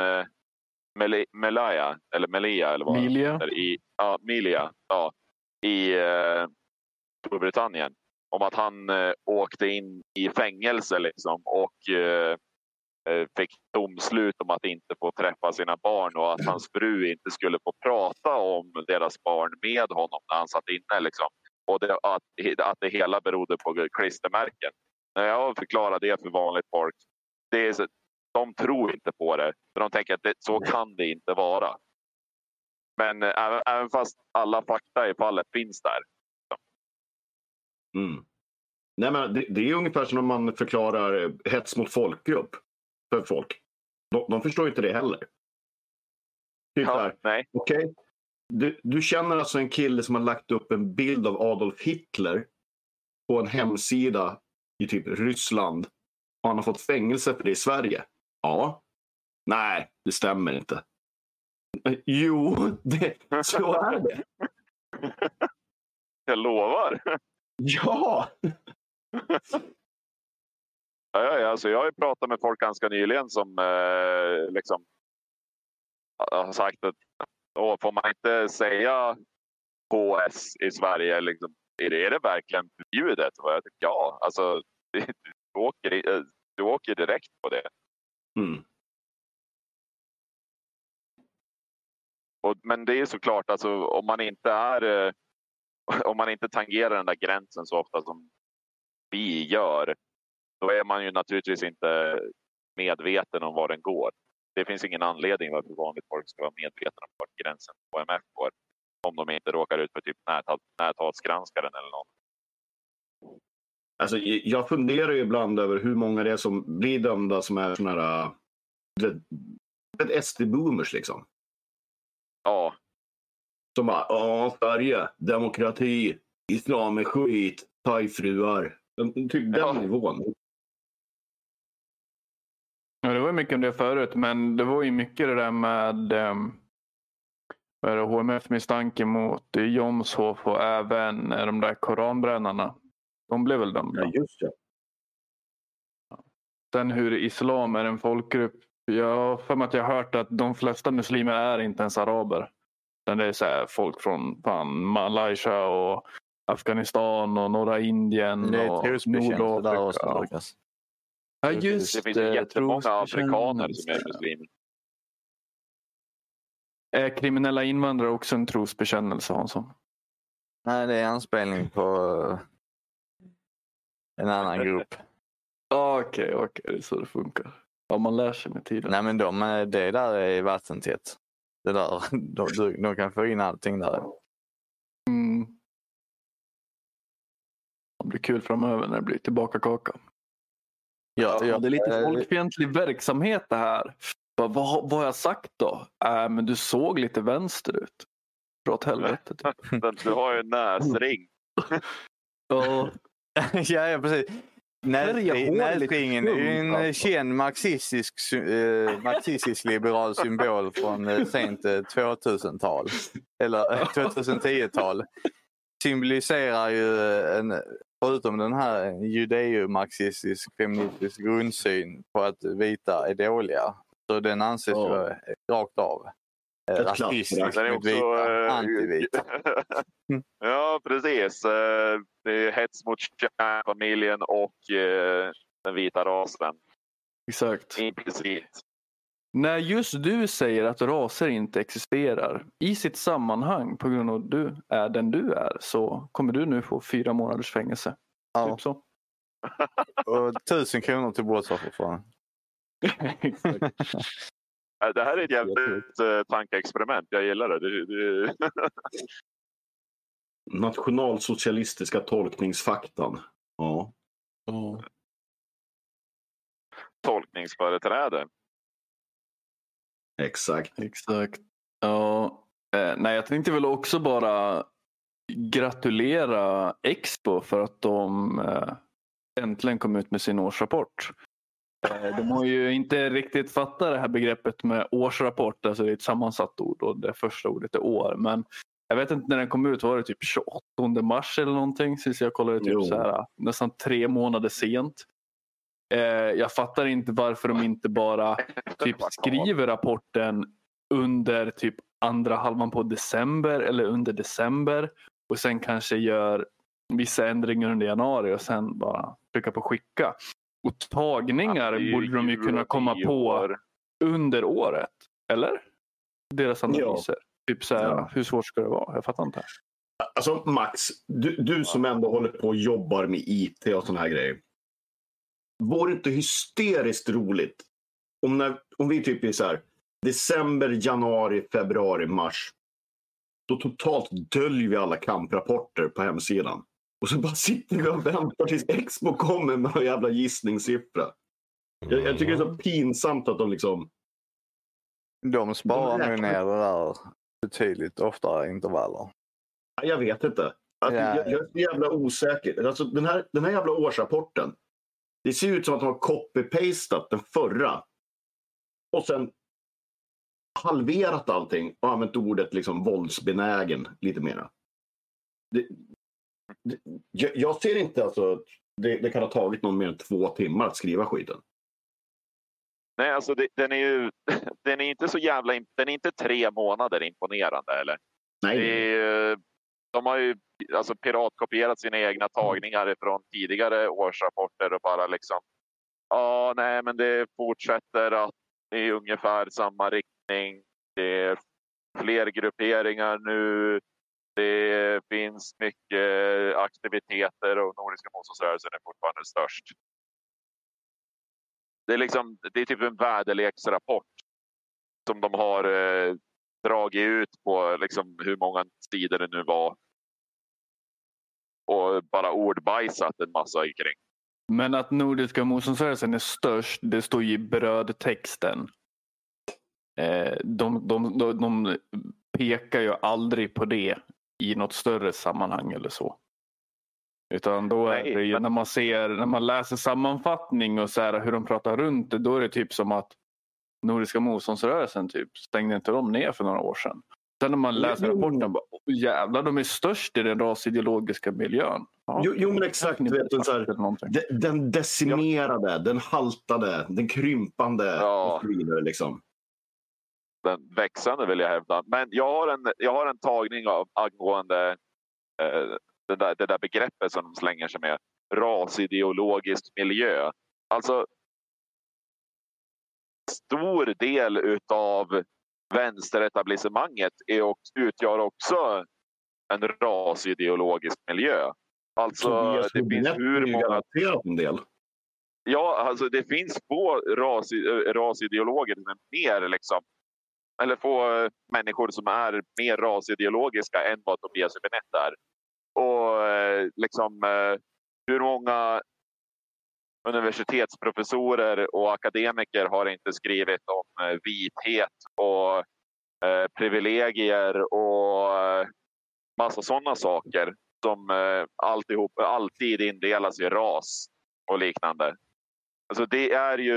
Melia eller vad? Milia. Milia. Ja, i Storbritannien. Om att han åkte in i fängelse liksom och fick domslut om att inte få träffa sina barn och att hans fru inte skulle få prata om deras barn med honom när han satt inne liksom. Och att det hela berodde på klistermärken. När jag förklarar det för vanligt folk, de tror inte på det. För de tänker att så kan det inte vara. Men även fast alla fakta i fallet finns där. Mm. Nej, men det är ungefär som om man förklarar hets mot folkgrupp för folk. De förstår inte det heller. Typ ja, nej. Okej. Du känner alltså en kille som har lagt upp en bild av Adolf Hitler på en hemsida i typ Ryssland. Och han har fått fängelse för det i Sverige. Ja. Nej, det stämmer inte. Jo, så är det. Jag lovar. Ja! Alltså jag har ju pratat med folk ganska nyligen som liksom har sagt att får man inte säga HS i Sverige liksom, är det verkligen förbjudet? Och jag tycker, ja, alltså du åker direkt på det. Mm. Men det är såklart, alltså, om man inte tangerar den där gränsen så ofta som vi gör, då är man ju naturligtvis inte medveten om var den går. Det finns ingen anledning varför vanligt folk ska vara medvetna om vart gränsen på MF går. Om de inte råkar ut för typ näthatsgranskaren eller något. Alltså, jag funderar ju ibland över hur många det är som blir dömda som är såna här SD-boomers liksom. Ja. Som bara, Sverige, demokrati, islam är skit, thai-fruar. Typ den nivån. Ja, det var mycket om det förut, men det var ju mycket det där med HMF-misstanke mot Jomshof och även de där koranbrännarna. De blev väl dömda. Ja, just det. Sen hur islam är en folkgrupp. Jag har för mig att jag har hört att de flesta muslimer är inte ens araber. Det är så här folk från Malaysia och Afghanistan och norra Indien det är och Nordafrika. Ja, just det finns jättemånga afrikaner som är muslimer. Är kriminella invandrare också en trosbekännelse, Hansson? Nej, det är anspelning på en annan grupp. Okej, det är så det funkar. Ja, man lär sig med tiden. Nej, men det där är vattentätt. Det där, de kan få in allting där. Det blir kul framöver när det blir tillbaka kaka. Ja, Det är lite folkfientlig verksamhet det här. Vad har jag sagt då? Men du såg lite vänsterut. Dra åt helvete. Typ. Du har ju en näsring. Ja. Ja, precis. Näsringen är en känd marxistisk liberal symbol från sent 2000-tal. Eller 2010-tal. Symboliserar ju förutom den här judeo-marxistisk feministisk grundsyn på att vita är dåliga. Så den anses ju rakt av rasistisk mot vita, antivita. Ja, precis. Det är hets mot kärnfamiljen och den vita rasen. Exakt. Implicit. När just du säger att raser inte existerar i sitt sammanhang på grund av att du är den du är, så kommer du nu få 4 månaders fängelse. Ja. Typ så. Och 1000 kronor till brottsoffer för. Det här är ett jävligt tankeexperiment. Jag gillar det. Nationalsocialistiska tolkningsfaktan. Ja. Tolkningsföreträde. Exakt. Ja. Nej, jag tänkte väl också bara gratulera Expo för att de äntligen kom ut med sin årsrapport. De har ju inte riktigt fattat det här begreppet med årsrapport. Alltså det är ett sammansatt ord och det första ordet är år. Men jag vet inte när den kom ut, var det typ 28 mars eller någonting? Sist jag kollade typ så här, nästan 3 månader sent. Jag fattar inte varför de inte bara typ skriver rapporten under typ andra halvan på december eller under december och sen kanske gör vissa ändringar under januari och sen bara trycka på skicka. Och tagningar borde de ju kunna komma på under året, eller? Deras analyser. Typ så här, hur svårt ska det vara? Jag fattar inte. Alltså Max, du som ändå håller på och jobbar med IT och såna här grejer. Vore det inte hysteriskt roligt om vi typ är så här december, januari, februari, mars. Då totalt döljer vi alla kamprapporter på hemsidan. Och så bara sitter vi och väntar tills Expo kommer med en jävla gissningssiffra. Jag tycker det är så pinsamt att de liksom... De sparar nu ner det där betydligt oftare intervaller. Jag vet inte. Jag är så jävla osäker. Alltså, den här jävla årsrapporten. Det ser ut som att de har copy-pastat den förra. Och sen halverat allting och använt ordet liksom våldsbenägen lite mera. Jag ser inte alltså det kan ha tagit någon mer än 2 timmar att skriva skiten. Nej, alltså den är inte så jävla, den är inte 3 månader imponerande eller. Nej. De har ju alltså piratkopierat sina egna tagningar från tidigare årsrapporter och bara liksom nej men det fortsätter att i ungefär samma riktning. Det är fler grupperingar nu. Det finns mycket aktiviteter och Nordiska motståndsrörelsen är fortfarande störst. Det är typ en väderleksrapport som de har dragit ut på liksom hur många sidor det nu var. Och bara ordbajsat en massa kring. Men att Nordiska motståndsrörelsen är störst, det står ju i brödtexten. De pekar ju aldrig på det i något större sammanhang eller så. Utan då är det ju när man läser sammanfattning och så här, hur de pratar runt det, då är det typ som att Nordiska motståndsrörelsen typ stängde inte de ner för några år sedan. Sen när man läser rapporten bara, jävlar, de är störst i den rasideologiska miljön. Ja, jo men exakt, den decimerade, den haltade, den krympande och så vidare liksom. Den växande vill jag hävda. Men jag har en tagning angående det där begreppet som de slänger sig med. Rasideologisk miljö. Alltså stor del utav vänsteretablissemanget utgör också en rasideologisk miljö. Alltså det finns hur många... en del. Ja, alltså det finns få rasideologer som är mer liksom, eller få människor som är mer rasideologiska än vad Tobias Hübinette är. Och liksom hur många universitetsprofessorer och akademiker har inte skrivit om vithet och privilegier och massa sådana saker som alltid indelas i ras och liknande. Alltså det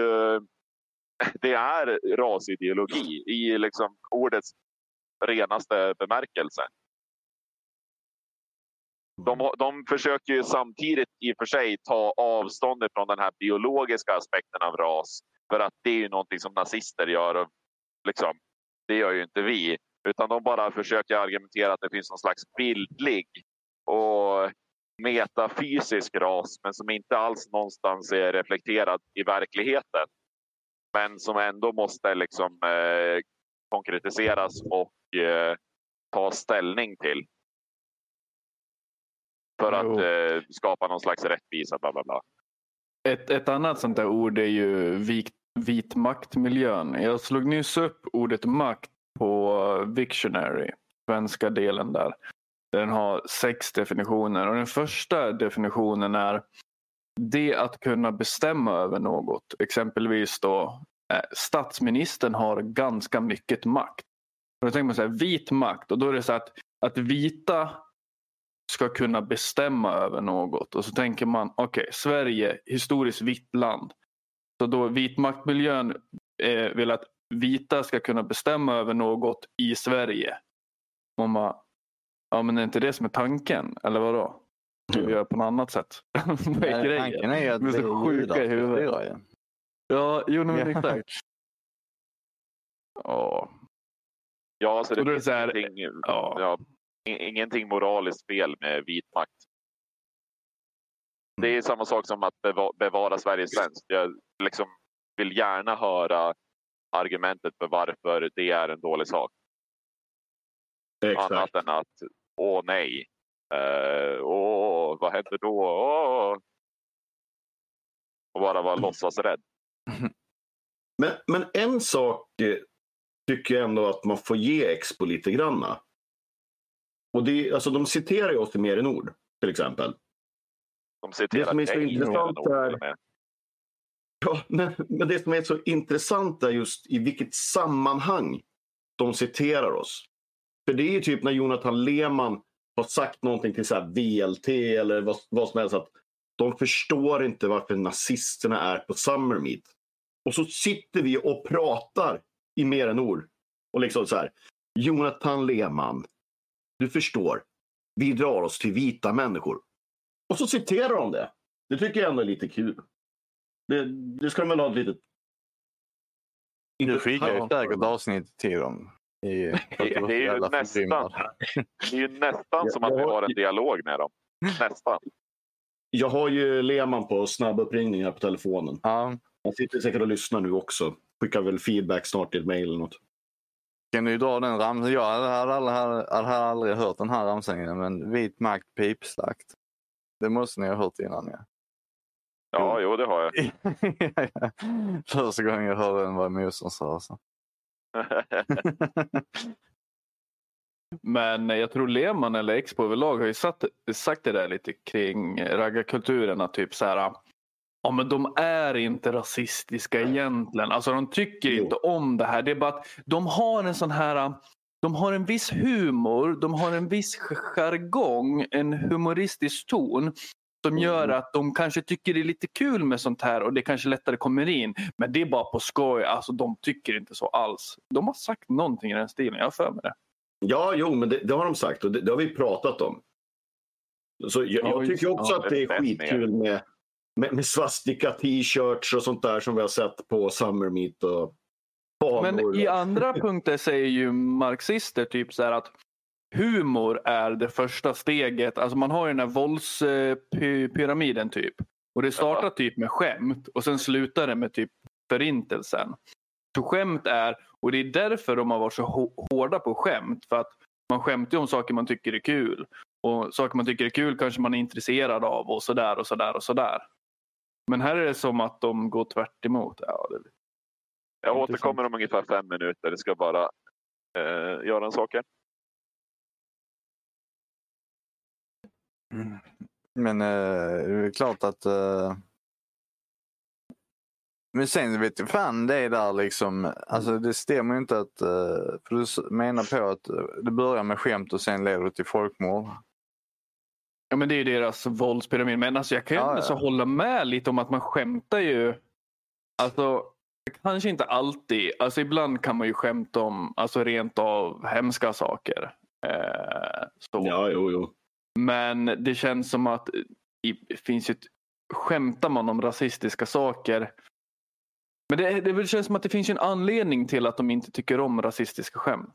är rasideologi i liksom ordets renaste bemärkelse. De försöker ju samtidigt i och för sig ta avstånd från den här biologiska aspekten av ras. För att det är ju någonting som nazister gör. Och liksom, det gör ju inte vi. Utan de bara försöker argumentera att det finns någon slags bildlig och metafysisk ras. Men som inte alls någonstans är reflekterad i verkligheten. Men som ändå måste liksom konkretiseras och ta ställning till. För att skapa någon slags rättvisa. Bla bla bla. Ett annat sånt där ord är ju vit maktmiljön. Jag slog nyss upp ordet makt på Wiktionary, svenska delen där. Den har 6 definitioner. Och den första definitionen är det att kunna bestämma över något. Exempelvis då statsministern har ganska mycket makt. Och då tänker man så här, vit makt. Och då är det så att vita ska kunna bestämma över något. Och så tänker man, okej, Sverige, historiskt vitt land. Så då vitmaktmiljön vill att vita ska kunna bestämma över något i Sverige. Och man, ja, men är inte det som är tanken? Eller vadå? Ska vi göra på något annat sätt? Vad är grejen? Tanken är ju att det är så sjuka i huvudet. Ja, jo, men exakt. Ja, så det då finns ingenting moraliskt fel med vit makt. Det är samma sak som att bevara Sveriges svenskt. Jag liksom vill gärna höra argumentet för varför det är en dålig sak. Exakt. Annat än att, nej. Vad händer då? Och bara vara låtsasrädd. Men en sak tycker jag ändå att man får ge Expo lite granna. Och det, alltså de citerar ju oss i Mer än ord, till exempel. De citerar det som är så intressant är... Ja, men det som är så intressant är just i vilket sammanhang de citerar oss. För det är ju typ när Jonathan Lehmann har sagt någonting till så här VLT eller vad som helst, att de förstår inte varför nazisterna är på Summer Meet. Och så sitter vi och pratar i Mer än ord. Och liksom så här, Jonathan Lehmann, du förstår, vi drar oss till vita människor. Och så citerar de det. Det tycker jag ändå är lite kul. Det ska de väl ha ett litet... Du skickar ju säkert avsnitt till dem. Det är ju nästan som att vi har en dialog med dem. Nästan. Jag har ju Lehmann på snabbuppringningar på telefonen. Ja. Han sitter säkert och lyssnar nu också. Skickar väl feedback snart i ett mejl eller något. Kan du dra den ramsan? Jag hade aldrig hört den här ramsängen, men vit makt pipslakt. Det måste ni ha hört innan. Ja, jo, det har jag. Första gången jag hörde den var motståndsrörelsen. Men jag tror Lehmann eller Expo överlag har ju sagt det där lite kring raggarkulturerna, typ så här. Ja, men de är inte rasistiska egentligen. Alltså de tycker inte om det här. Det är bara att de har en sån här... De har en viss humor. De har en viss jargong. En humoristisk ton. Som gör att de kanske tycker det är lite kul med sånt här. Och det kanske lättare kommer in. Men det är bara på skoj. Alltså de tycker inte så alls. De har sagt någonting i den stilen. Jag har för mig det. Ja, jo, men det har de sagt. Och det har vi pratat om. Så jag tycker också att det är skitkul med svastika t-shirts och sånt där som vi har sett på Summer Meet och men i andra punkter säger ju marxister typ så här att humor är det första steget. Alltså man har ju den här våldspyramiden typ. Och det startar typ med skämt och sen slutar det med typ förintelsen. Så skämt är Och det är därför de har varit så hårda på skämt. För att man skämtar om saker man tycker är kul. Och saker man tycker är kul kanske man är intresserad av och sådär och sådär och sådär. Men här är det som att de går tvärt emot. Ja, det är Jag återkommer om ungefär 5 minuter. Det ska bara göra en sak. Men det är klart att... Men sen vet du fan det är där liksom... Alltså det stämmer ju inte att... För du menar på att det börjar med skämt och sen leder det till folkmord. Ja, men det är ju deras våldspyramid. Men alltså jag kan ju alltså hålla med lite om att man skämtar ju. Alltså kanske inte alltid. Alltså ibland kan man ju skämta om alltså rent av hemska saker. Så. Ja, jo. Men det känns som att det finns ju skämtar man om rasistiska saker. Men det känns som att det finns ju en anledning till att de inte tycker om rasistiska skämt.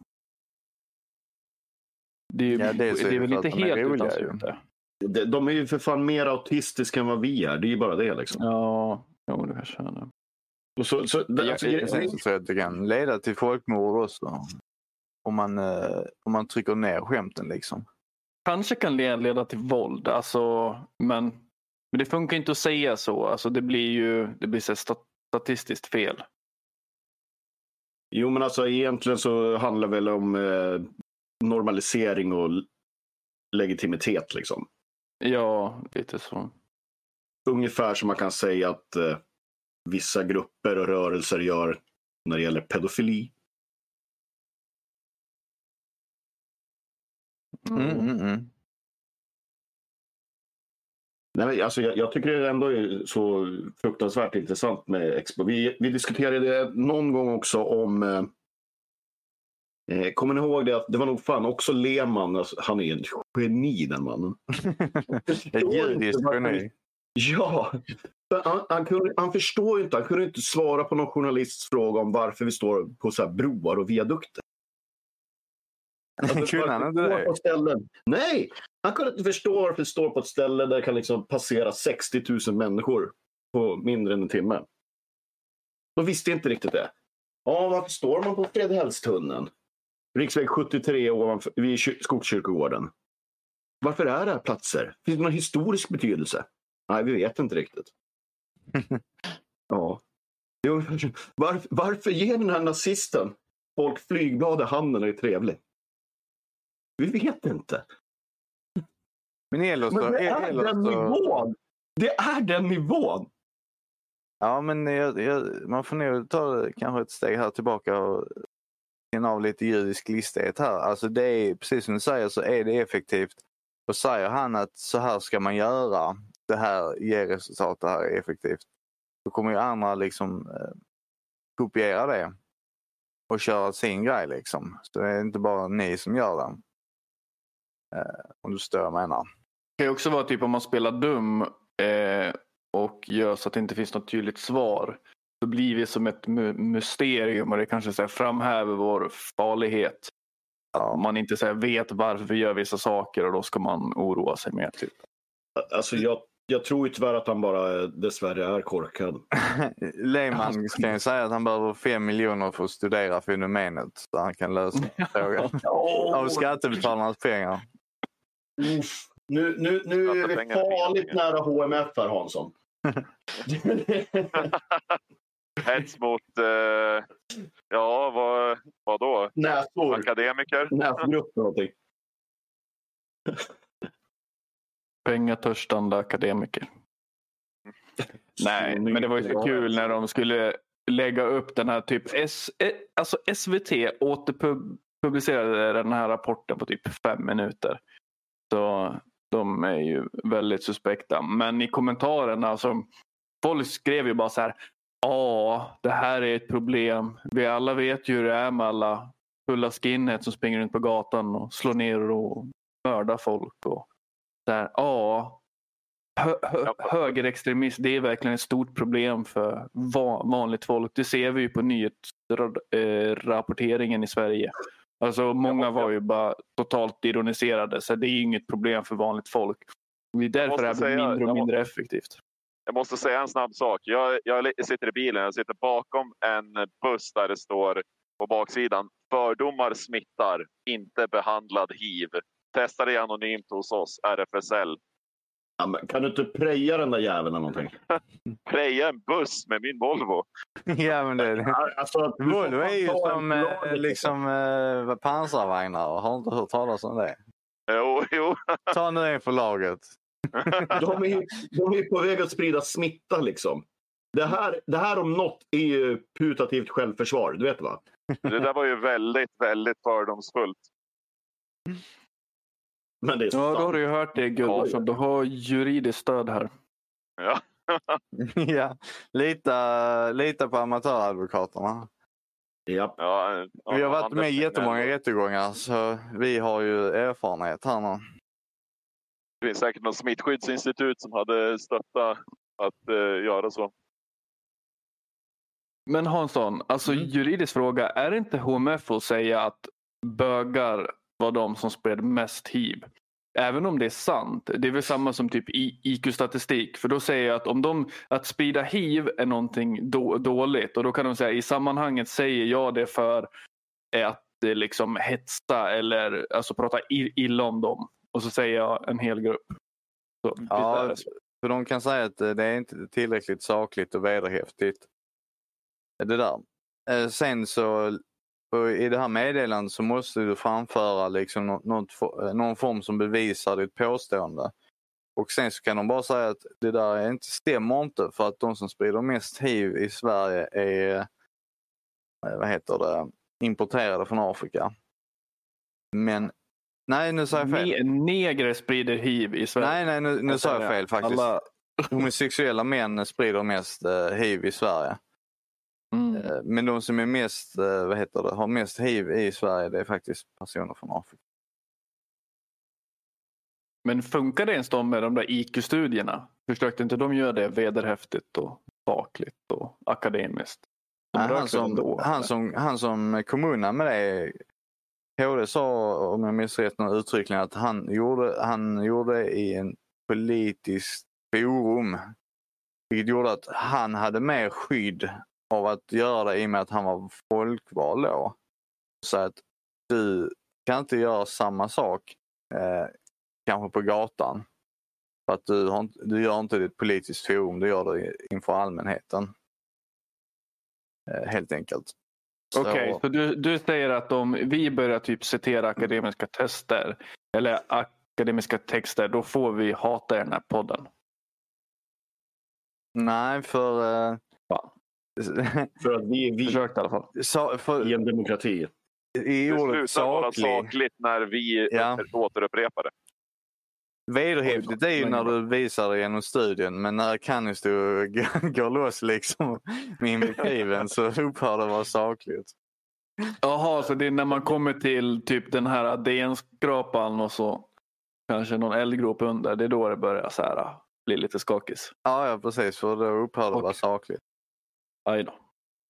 Det är väl inte helt utan syfte. De är ju för fan mer autistiska än vad vi är. Det är ju bara det liksom. Ja, det kanske är det. Och så Så att det kan leda till folkmord också. Om man trycker ner skämten liksom. Kanske kan det leda till våld. Alltså, men det funkar inte att säga så. Alltså, det blir så statistiskt fel. Jo, men alltså egentligen så handlar det väl om normalisering och legitimitet liksom. Ja, lite så. Ungefär som man kan säga att vissa grupper och rörelser gör när det gäller pedofili. Nej, alltså jag tycker det ändå är så fruktansvärt intressant med Expo. Vi diskuterade någon gång också om kommer ni ihåg det att det var nog fan också Lehmann, alltså, han är en geni den mannen. Ett judiskt geni. Ja, han förstår ju inte, han kunde inte svara på någon journalists fråga om varför vi står på så här broar och viadukter. Alltså, kunde han inte det? Nej, han kunde inte förstå varför det står på ett ställe där det kan liksom passera 60 000 människor på mindre än en timme. De visste inte riktigt det. Ja, varför står man på Fredhällstunneln? Riksväg 73 vid Skogskyrkogården. Varför är det här platser? Finns det någon historisk betydelse? Nej, vi vet inte riktigt. Ja. Varför ger den här nazisten folk flygblad i handen och är trevlig? Vi vet inte. Men det är den nivån. Det är den nivån. Ja, men man får nog ta kanske ett steg här tillbaka och känna av lite judisk listighet här. Alltså det är, precis som du säger, så är det effektivt. Och säger han att så här ska man göra, det här ger resultat, det här är effektivt. Då kommer ju andra liksom kopiera det och köra sin grej liksom. Så det är inte bara ni som gör den. Om du stör menar. Det kan ju också vara typ om man spelar dum och gör så att det inte finns något tydligt svar. Så blir det som ett mysterium och det kanske så här framhäver vår farlighet. Ja. Att man inte så här vet varför vi gör vissa saker och då ska man oroa sig mer typ. Alltså jag tror ju tyvärr att han bara dessvärre är korkad. Lehmann kan ju säga att han behöver 5 miljoner för att studera fenomenet så han kan lösa frågan. Av skattebetalarnas pengar. Nu är vi farligt nära HMF här, Hansson. Hets mot vad då? Näsor. Akademiker. Näsgrupp någonting. Pengatörstande akademiker. Nej, men det var ju så kul när de skulle lägga upp den här typ alltså SVT återpublicerade den här rapporten på typ 5 minuter. Så de är ju väldigt suspekta. Men i kommentarerna alltså, folk skrev ju bara så här: ja, det här är ett problem. Vi alla vet ju hur det är med alla fulla skinheads som springer runt på gatan och slår ner och mördar folk och där, ja, högerextremism, det är verkligen ett stort problem för vanligt folk. Det ser vi ju på nyhetsrapporteringen i Sverige. Alltså många var ju bara totalt ironiserade, så det är ju inget problem för vanligt folk. Det är därför det blir mindre och mindre effektivt. Jag måste säga en snabb sak. Jag sitter i bilen, jag sitter bakom en buss där det står på baksidan. Fördomar smittar, inte behandlad hiv. Testa det anonymt hos oss, RFSL. Ja, men kan du inte preja den där jäveln eller någonting? Preja en buss med min Volvo. Ja, men det Alltså, Volvo är ju som liksom pansarvagnar. Har inte hört talas om det. Jo. Ta nu en för laget. De är på väg att sprida smitta liksom. Det här om något är ju putativt självförsvar, du vet va? Det där var ju väldigt, väldigt fördomsfullt. Men det är Ja, då har du ju hört det, Gunnarsson. Du har juridiskt stöd här. Ja. Ja, lita på amatöradvokaterna. Ja. Vi har varit med i jättemånga rättegångar, så vi har ju erfarenhet här nu. Det finns säkert något smittskyddsinstitut som hade stöttat att göra så. Men Hansson, alltså juridisk fråga. Är det inte HMF att säga att bögar var de som spred mest hiv? Även om det är sant. Det är väl samma som typ IQ-statistik. För då säger jag att att sprida hiv är någonting dåligt. Och då kan de säga i sammanhanget säger jag det för att liksom hetsa eller alltså prata illa om dem. Och så säger jag en hel grupp. Så, ja, för de kan säga att det är inte tillräckligt sakligt och vederhäftigt. Det där. Sen så i det här meddelandet så måste du framföra liksom någon form som bevisar ditt påstående. Och sen så kan de bara säga att det där inte stämmer inte, för att de som sprider mest hiv i Sverige är importerade från Afrika. Men nej, nu sa jag fel. Negrer sprider hiv i Sverige. Nej, nu sa jag fel faktiskt. Alla... Homosexuella män sprider mest hiv i Sverige. Men de som är mest, har mest hiv i Sverige, det är faktiskt personer från Afrika. Men funkar det ens med de där IQ-studierna? Försökte inte de göra det vederhäftigt och sakligt och akademiskt? Han som kommunen med det, HD sa, om jag minns rätt, uttryckligen att han gjorde i en politisk forum, vilket gjorde att han hade mer skydd av att göra det i och med att han var folkvald då. Så att du kan inte göra samma sak kanske på gatan. För att du gör inte det i ett politiskt forum, du gör det inför allmänheten. Helt enkelt. Okej, så du säger att om vi börjar typ citera akademiska tester eller akademiska texter, då får vi hata den här podden? Nej, för att vi försökte i alla fall. I en demokrati. I ordet sakligt när vi återupprepar det. Vederhäftigt är ju när du visar det genom studien, men när kan-historier går loss liksom med invektiven så upphör det vara sakligt. Jaha, så det är när man kommer till typ den här DN-skrapan och så kanske någon eldgrop under, det är då det börjar så här bli lite skakis. Ja, precis, för då upphör det vara sakligt. Aj då.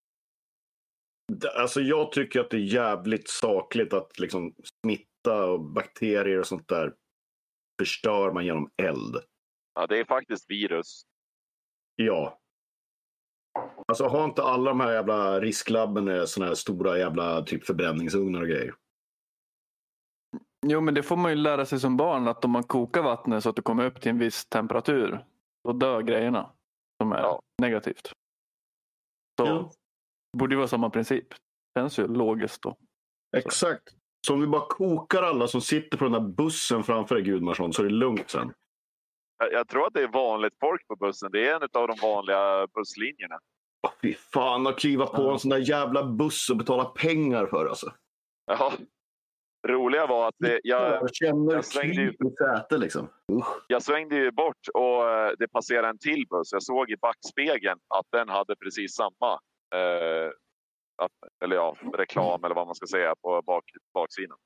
Alltså jag tycker att det är jävligt sakligt att liksom smitta och bakterier och sånt där förstör man genom eld. Ja, det är faktiskt virus. Ja. Alltså har inte alla de här jävla risklabben såna här stora jävla typ förbränningsugnar och grejer? Jo, men det får man ju lära sig som barn, att om man kokar vattnet så att det kommer upp till en viss temperatur, då dör grejerna som är negativt. Så borde ju vara samma princip. Det känns ju logiskt då. Exakt. Så om vi bara kokar alla som sitter på den där bussen framför dig, Gudmarsson, så är det lugnt sen. Jag tror att det är vanligt folk på bussen. Det är en av de vanliga busslinjerna. Fy fan, att kliva på en sån där jävla buss och betala pengar för alltså. Ja. Roliga var att jag svängde ju bort och det passerade en till buss. Jag såg i backspegeln att den hade precis samma reklam eller vad man ska säga på baksidan.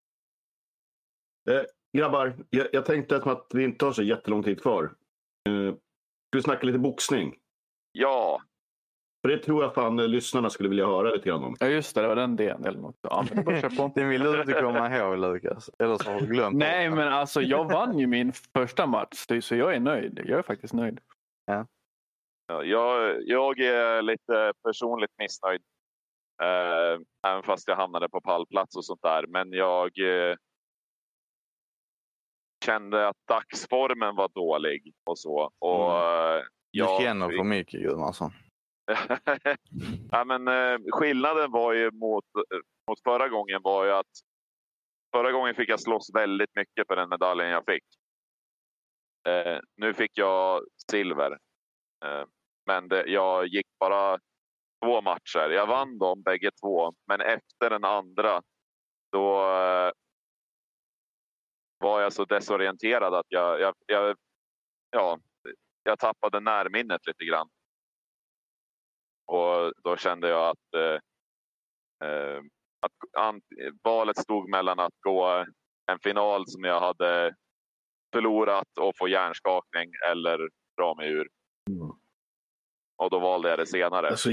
Grabbar, jag tänkte att vi inte har så jättelång tid kvar. Ska vi snacka lite boxning? Ja. För det tror jag fan lyssnarna skulle vilja höra lite grann om. Ja just det, var den delen eller något. Ja, men det vill du inte komma ihåg, Lukas. Eller så har du glömt. Nej, men alltså jag vann ju min första match, så jag är nöjd. Jag är faktiskt nöjd. Ja, jag är lite personligt missnöjd. Även fast jag hamnade på pallplats och sånt där. Men jag kände att dagsformen var dålig och så. Och Du känner för mycket, Gunnarsson. Ja, men skillnaden var ju mot förra gången var ju att förra gången fick jag slåss väldigt mycket för den medaljen jag fick. Nu fick jag silver. Men jag gick bara 2 matcher. Jag vann dem bägge 2. Men efter den andra då var jag så desorienterad att jag tappade närminnet lite grann. Och då kände jag att valet stod mellan att gå en final som jag hade förlorat och få hjärnskakning eller dra mig ur. Och då valde jag det senare. Alltså,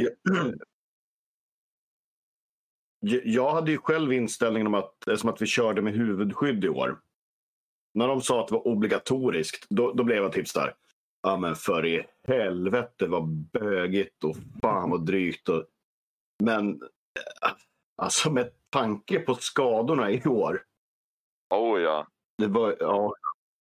jag hade ju själv inställningen om att, som att vi körde med huvudskydd i år. När de sa att det var obligatoriskt, då blev jag typ där. Ja, men för i helvete vad bögigt och fan vad drygt. Men alltså med tanke på skadorna i år. Oh ja. Det var, ja.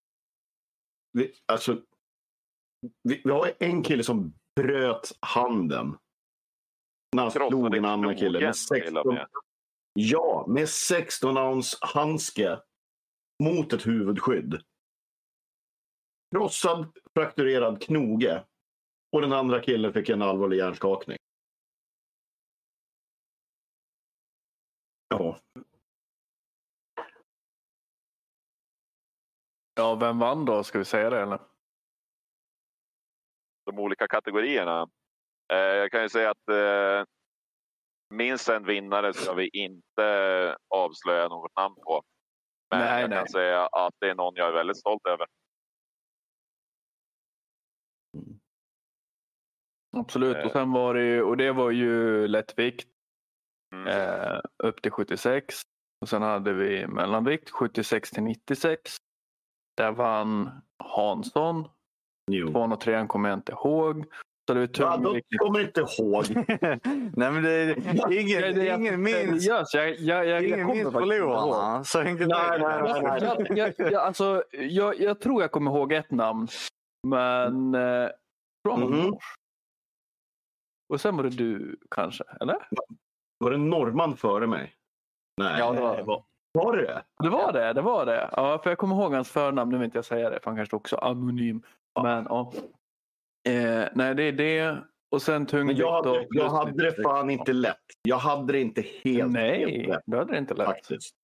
Vi har en kille som bröt handen. När han slog en annan kille med 16. Ja, med 16 ounce handske mot ett huvudskydd. Krossad, frakturerad knoge. Och den andra killen fick en allvarlig hjärnskakning. Ja. Ja, vem vann då? Ska vi säga det eller? De olika kategorierna. Jag kan ju säga att minst en vinnare ska vi inte avslöja något namn på. Men jag kan säga att det är någon jag är väldigt stolt över. Absolut. Och sen var det ju, och det var ju lättvikt upp till 76. Och sen hade vi mellanvikt 76 till 96. Där vann Hansson. 203 kommer jag inte ihåg. Så det är de kommer inte ihåg. Nej, men det är ingen minns. Jag minns förlorarna. Så enkelt. Nej. Alltså, jag tror jag kommer ihåg ett namn. Men och sen var det du kanske, eller? Var det norrman före mig? Nej. Ja, det var det. Det var det. Ja, för jag kommer ihåg hans förnamn, nu vill inte jag säga det. För han kanske också anonym. Ja. Men ja. Nej, det är det. Och sen tungvikt. Jag hade det fan inte lätt. Jag hade det inte helt lätt. Du hade det inte lätt. Faktiskt.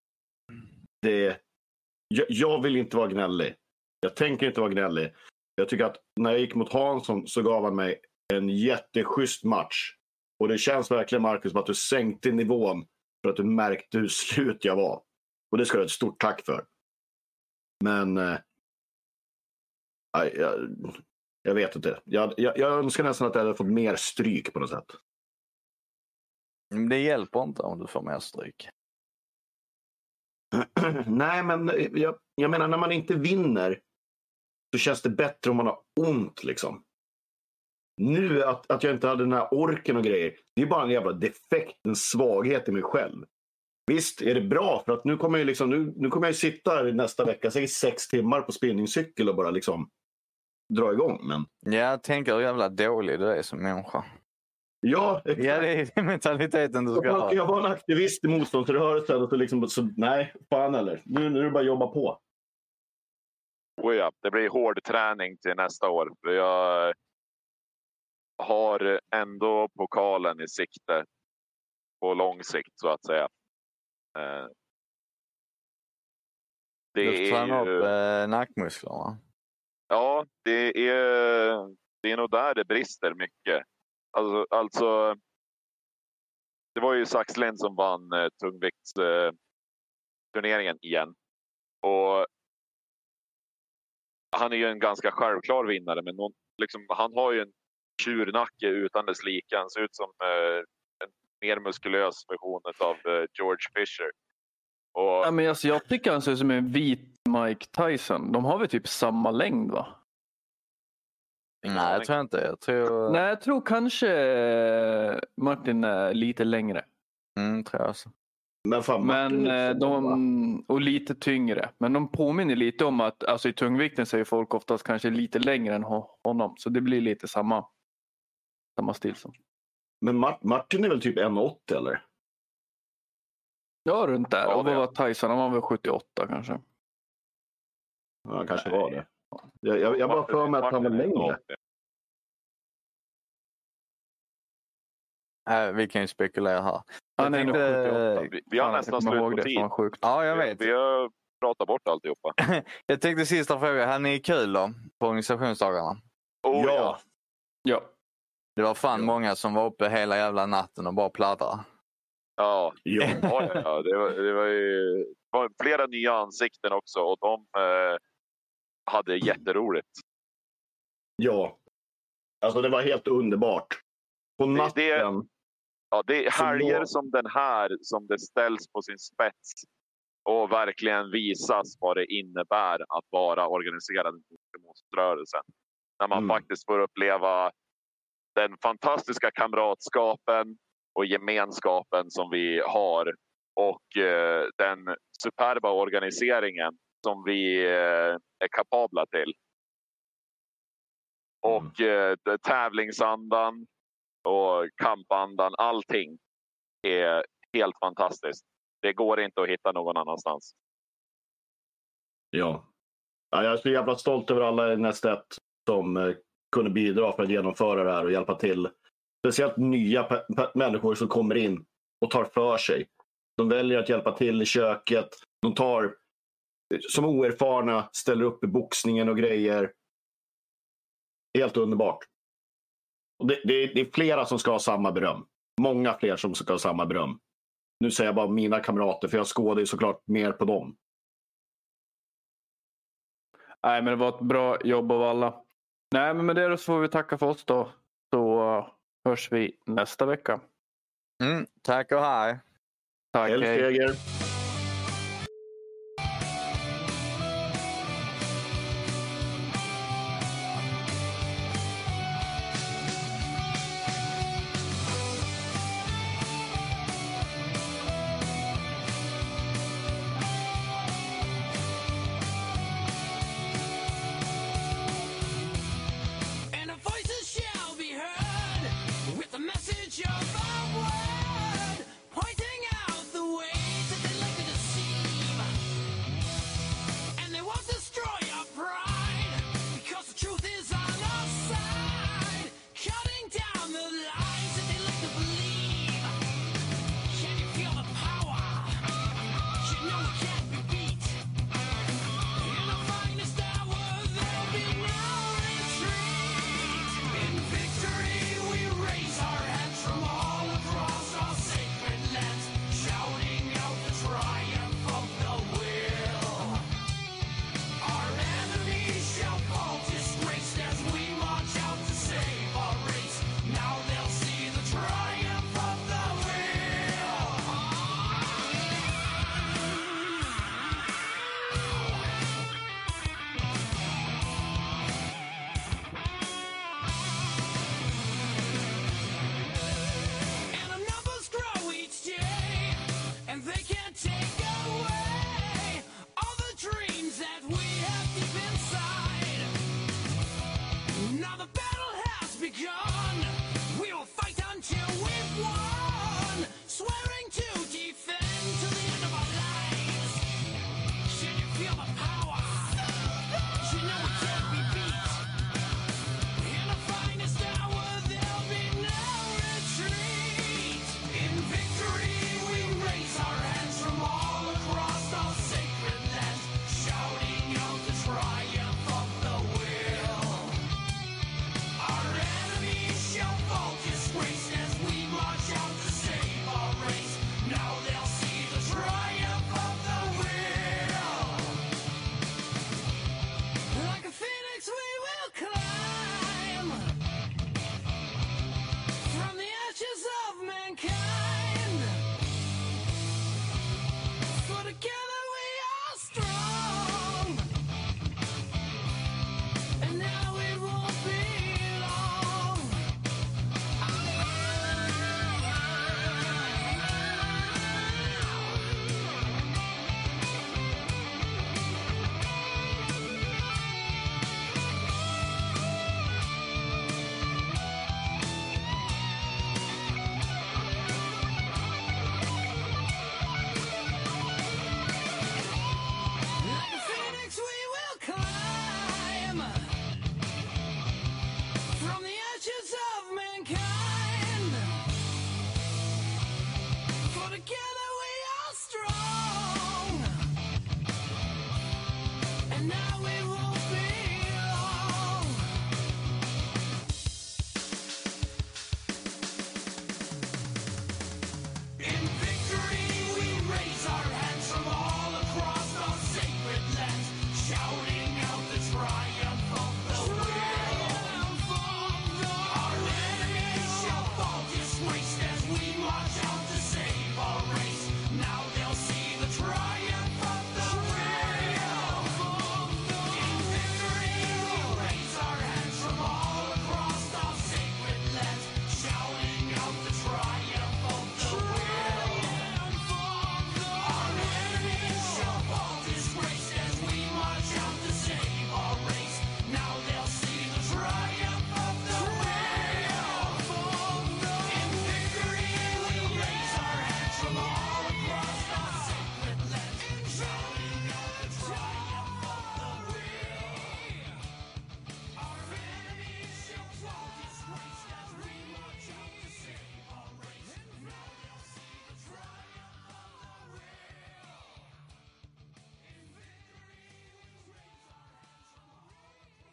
Jag vill inte vara gnällig. Jag tänker inte vara gnällig. Jag tycker att när jag gick mot Hansson så gav han mig en jätteschysst match. Och det känns verkligen, Marcus, som att du sänkte nivån för att du märkte hur slut jag var. Och det ska du ha ett stort tack för. Men jag vet inte. Jag önskar nästan att jag hade fått mer stryk på något sätt. Det hjälper inte om du får mer stryk. Nej, men jag menar, när man inte vinner så känns det bättre om man har ont liksom. Nu att jag inte hade den här orken och grejer, det är bara en jävla defekt, en svaghet i mig själv. Visst är det bra, för att nu kommer jag liksom, nu kommer jag sitta nästa vecka, säkert 6 timmar på spinningcykel och bara liksom dra igång. Men jag tänker hur jävla dålig du är som människa. Ja, exakt. Ja, det är mentaliteten du ska ha. Jag var en aktivist i motståndsrörelsen och liksom, så nej, fan eller. Nu är det bara jobba på. Oh ja, det blir hård träning till nästa år. Jag har ändå pokalen i sikte på lång sikt, så att säga. Du tränar upp nackmusklerna. Ja, det är nog där det brister mycket. Alltså det var ju Saxlind som vann tungviktsturneringen igen. Och han är ju en ganska självklar vinnare, men han har ju en tjurnacke utan dess like. Han ser ut som en mer muskulös version av George Fisher. Och ja, men alltså, jag tycker han ser ut som en vit Mike Tyson. De har väl typ samma längd, va? Nej, jag tror inte. Nej, jag tror kanske Martin är lite längre. Tror jag så. Men, fan, Men och lite tyngre. Men de påminner lite om att alltså i tungvikten så är folk oftast kanske lite längre än honom. Så det blir lite samma stil som. Men Martin är väl typ 1,80 eller? Ja, runt där. Ja, och vad det. var Tyson? Han var väl 78 kanske. Ja, kanske var det. Jag bara för mig att han var längre. Vi kan ju spekulera här. Han är nog 78. Vi har nästan slut på tid. Ja, jag vet. Vi har pratat bort alltihopa. Jag tänkte sista fråga. Har ni kul då? På organisationsdagarna? Oh, Ja. Det var fan många som var uppe hela jävla natten och bara pladdrade. Ja. Ja. Ja. Det var flera nya ansikten också. Och de hade jätteroligt. Ja. Alltså det var helt underbart. På natten. Det är helger som den här som det ställs på sin spets. Och verkligen visas vad det innebär att vara organiserad i motståndsrörelsen. När man faktiskt får uppleva den fantastiska kamratskapen och gemenskapen som vi har. Och den superba organiseringen som vi är kapabla till. Och tävlingsandan och kampandan, allting är helt fantastiskt. Det går inte att hitta någon annanstans. Ja. Jag är så jävla stolt över alla i nästa ett som kunde bidra för att genomföra det här och hjälpa till. Speciellt nya människor som kommer in och tar för sig. De väljer att hjälpa till i köket. De tar, som oerfarna, ställer upp i boxningen och grejer. Helt underbart. Och det är flera som ska ha samma beröm. Många fler som ska ha samma beröm. Nu säger jag bara mina kamrater, för jag skådar ju såklart mer på dem. Nej, men det var ett bra jobb av alla. Nej, men med det så får vi tacka för oss då. Så hörs vi nästa vecka. Tack och hej. Tack, hej. Elfeger. And now we're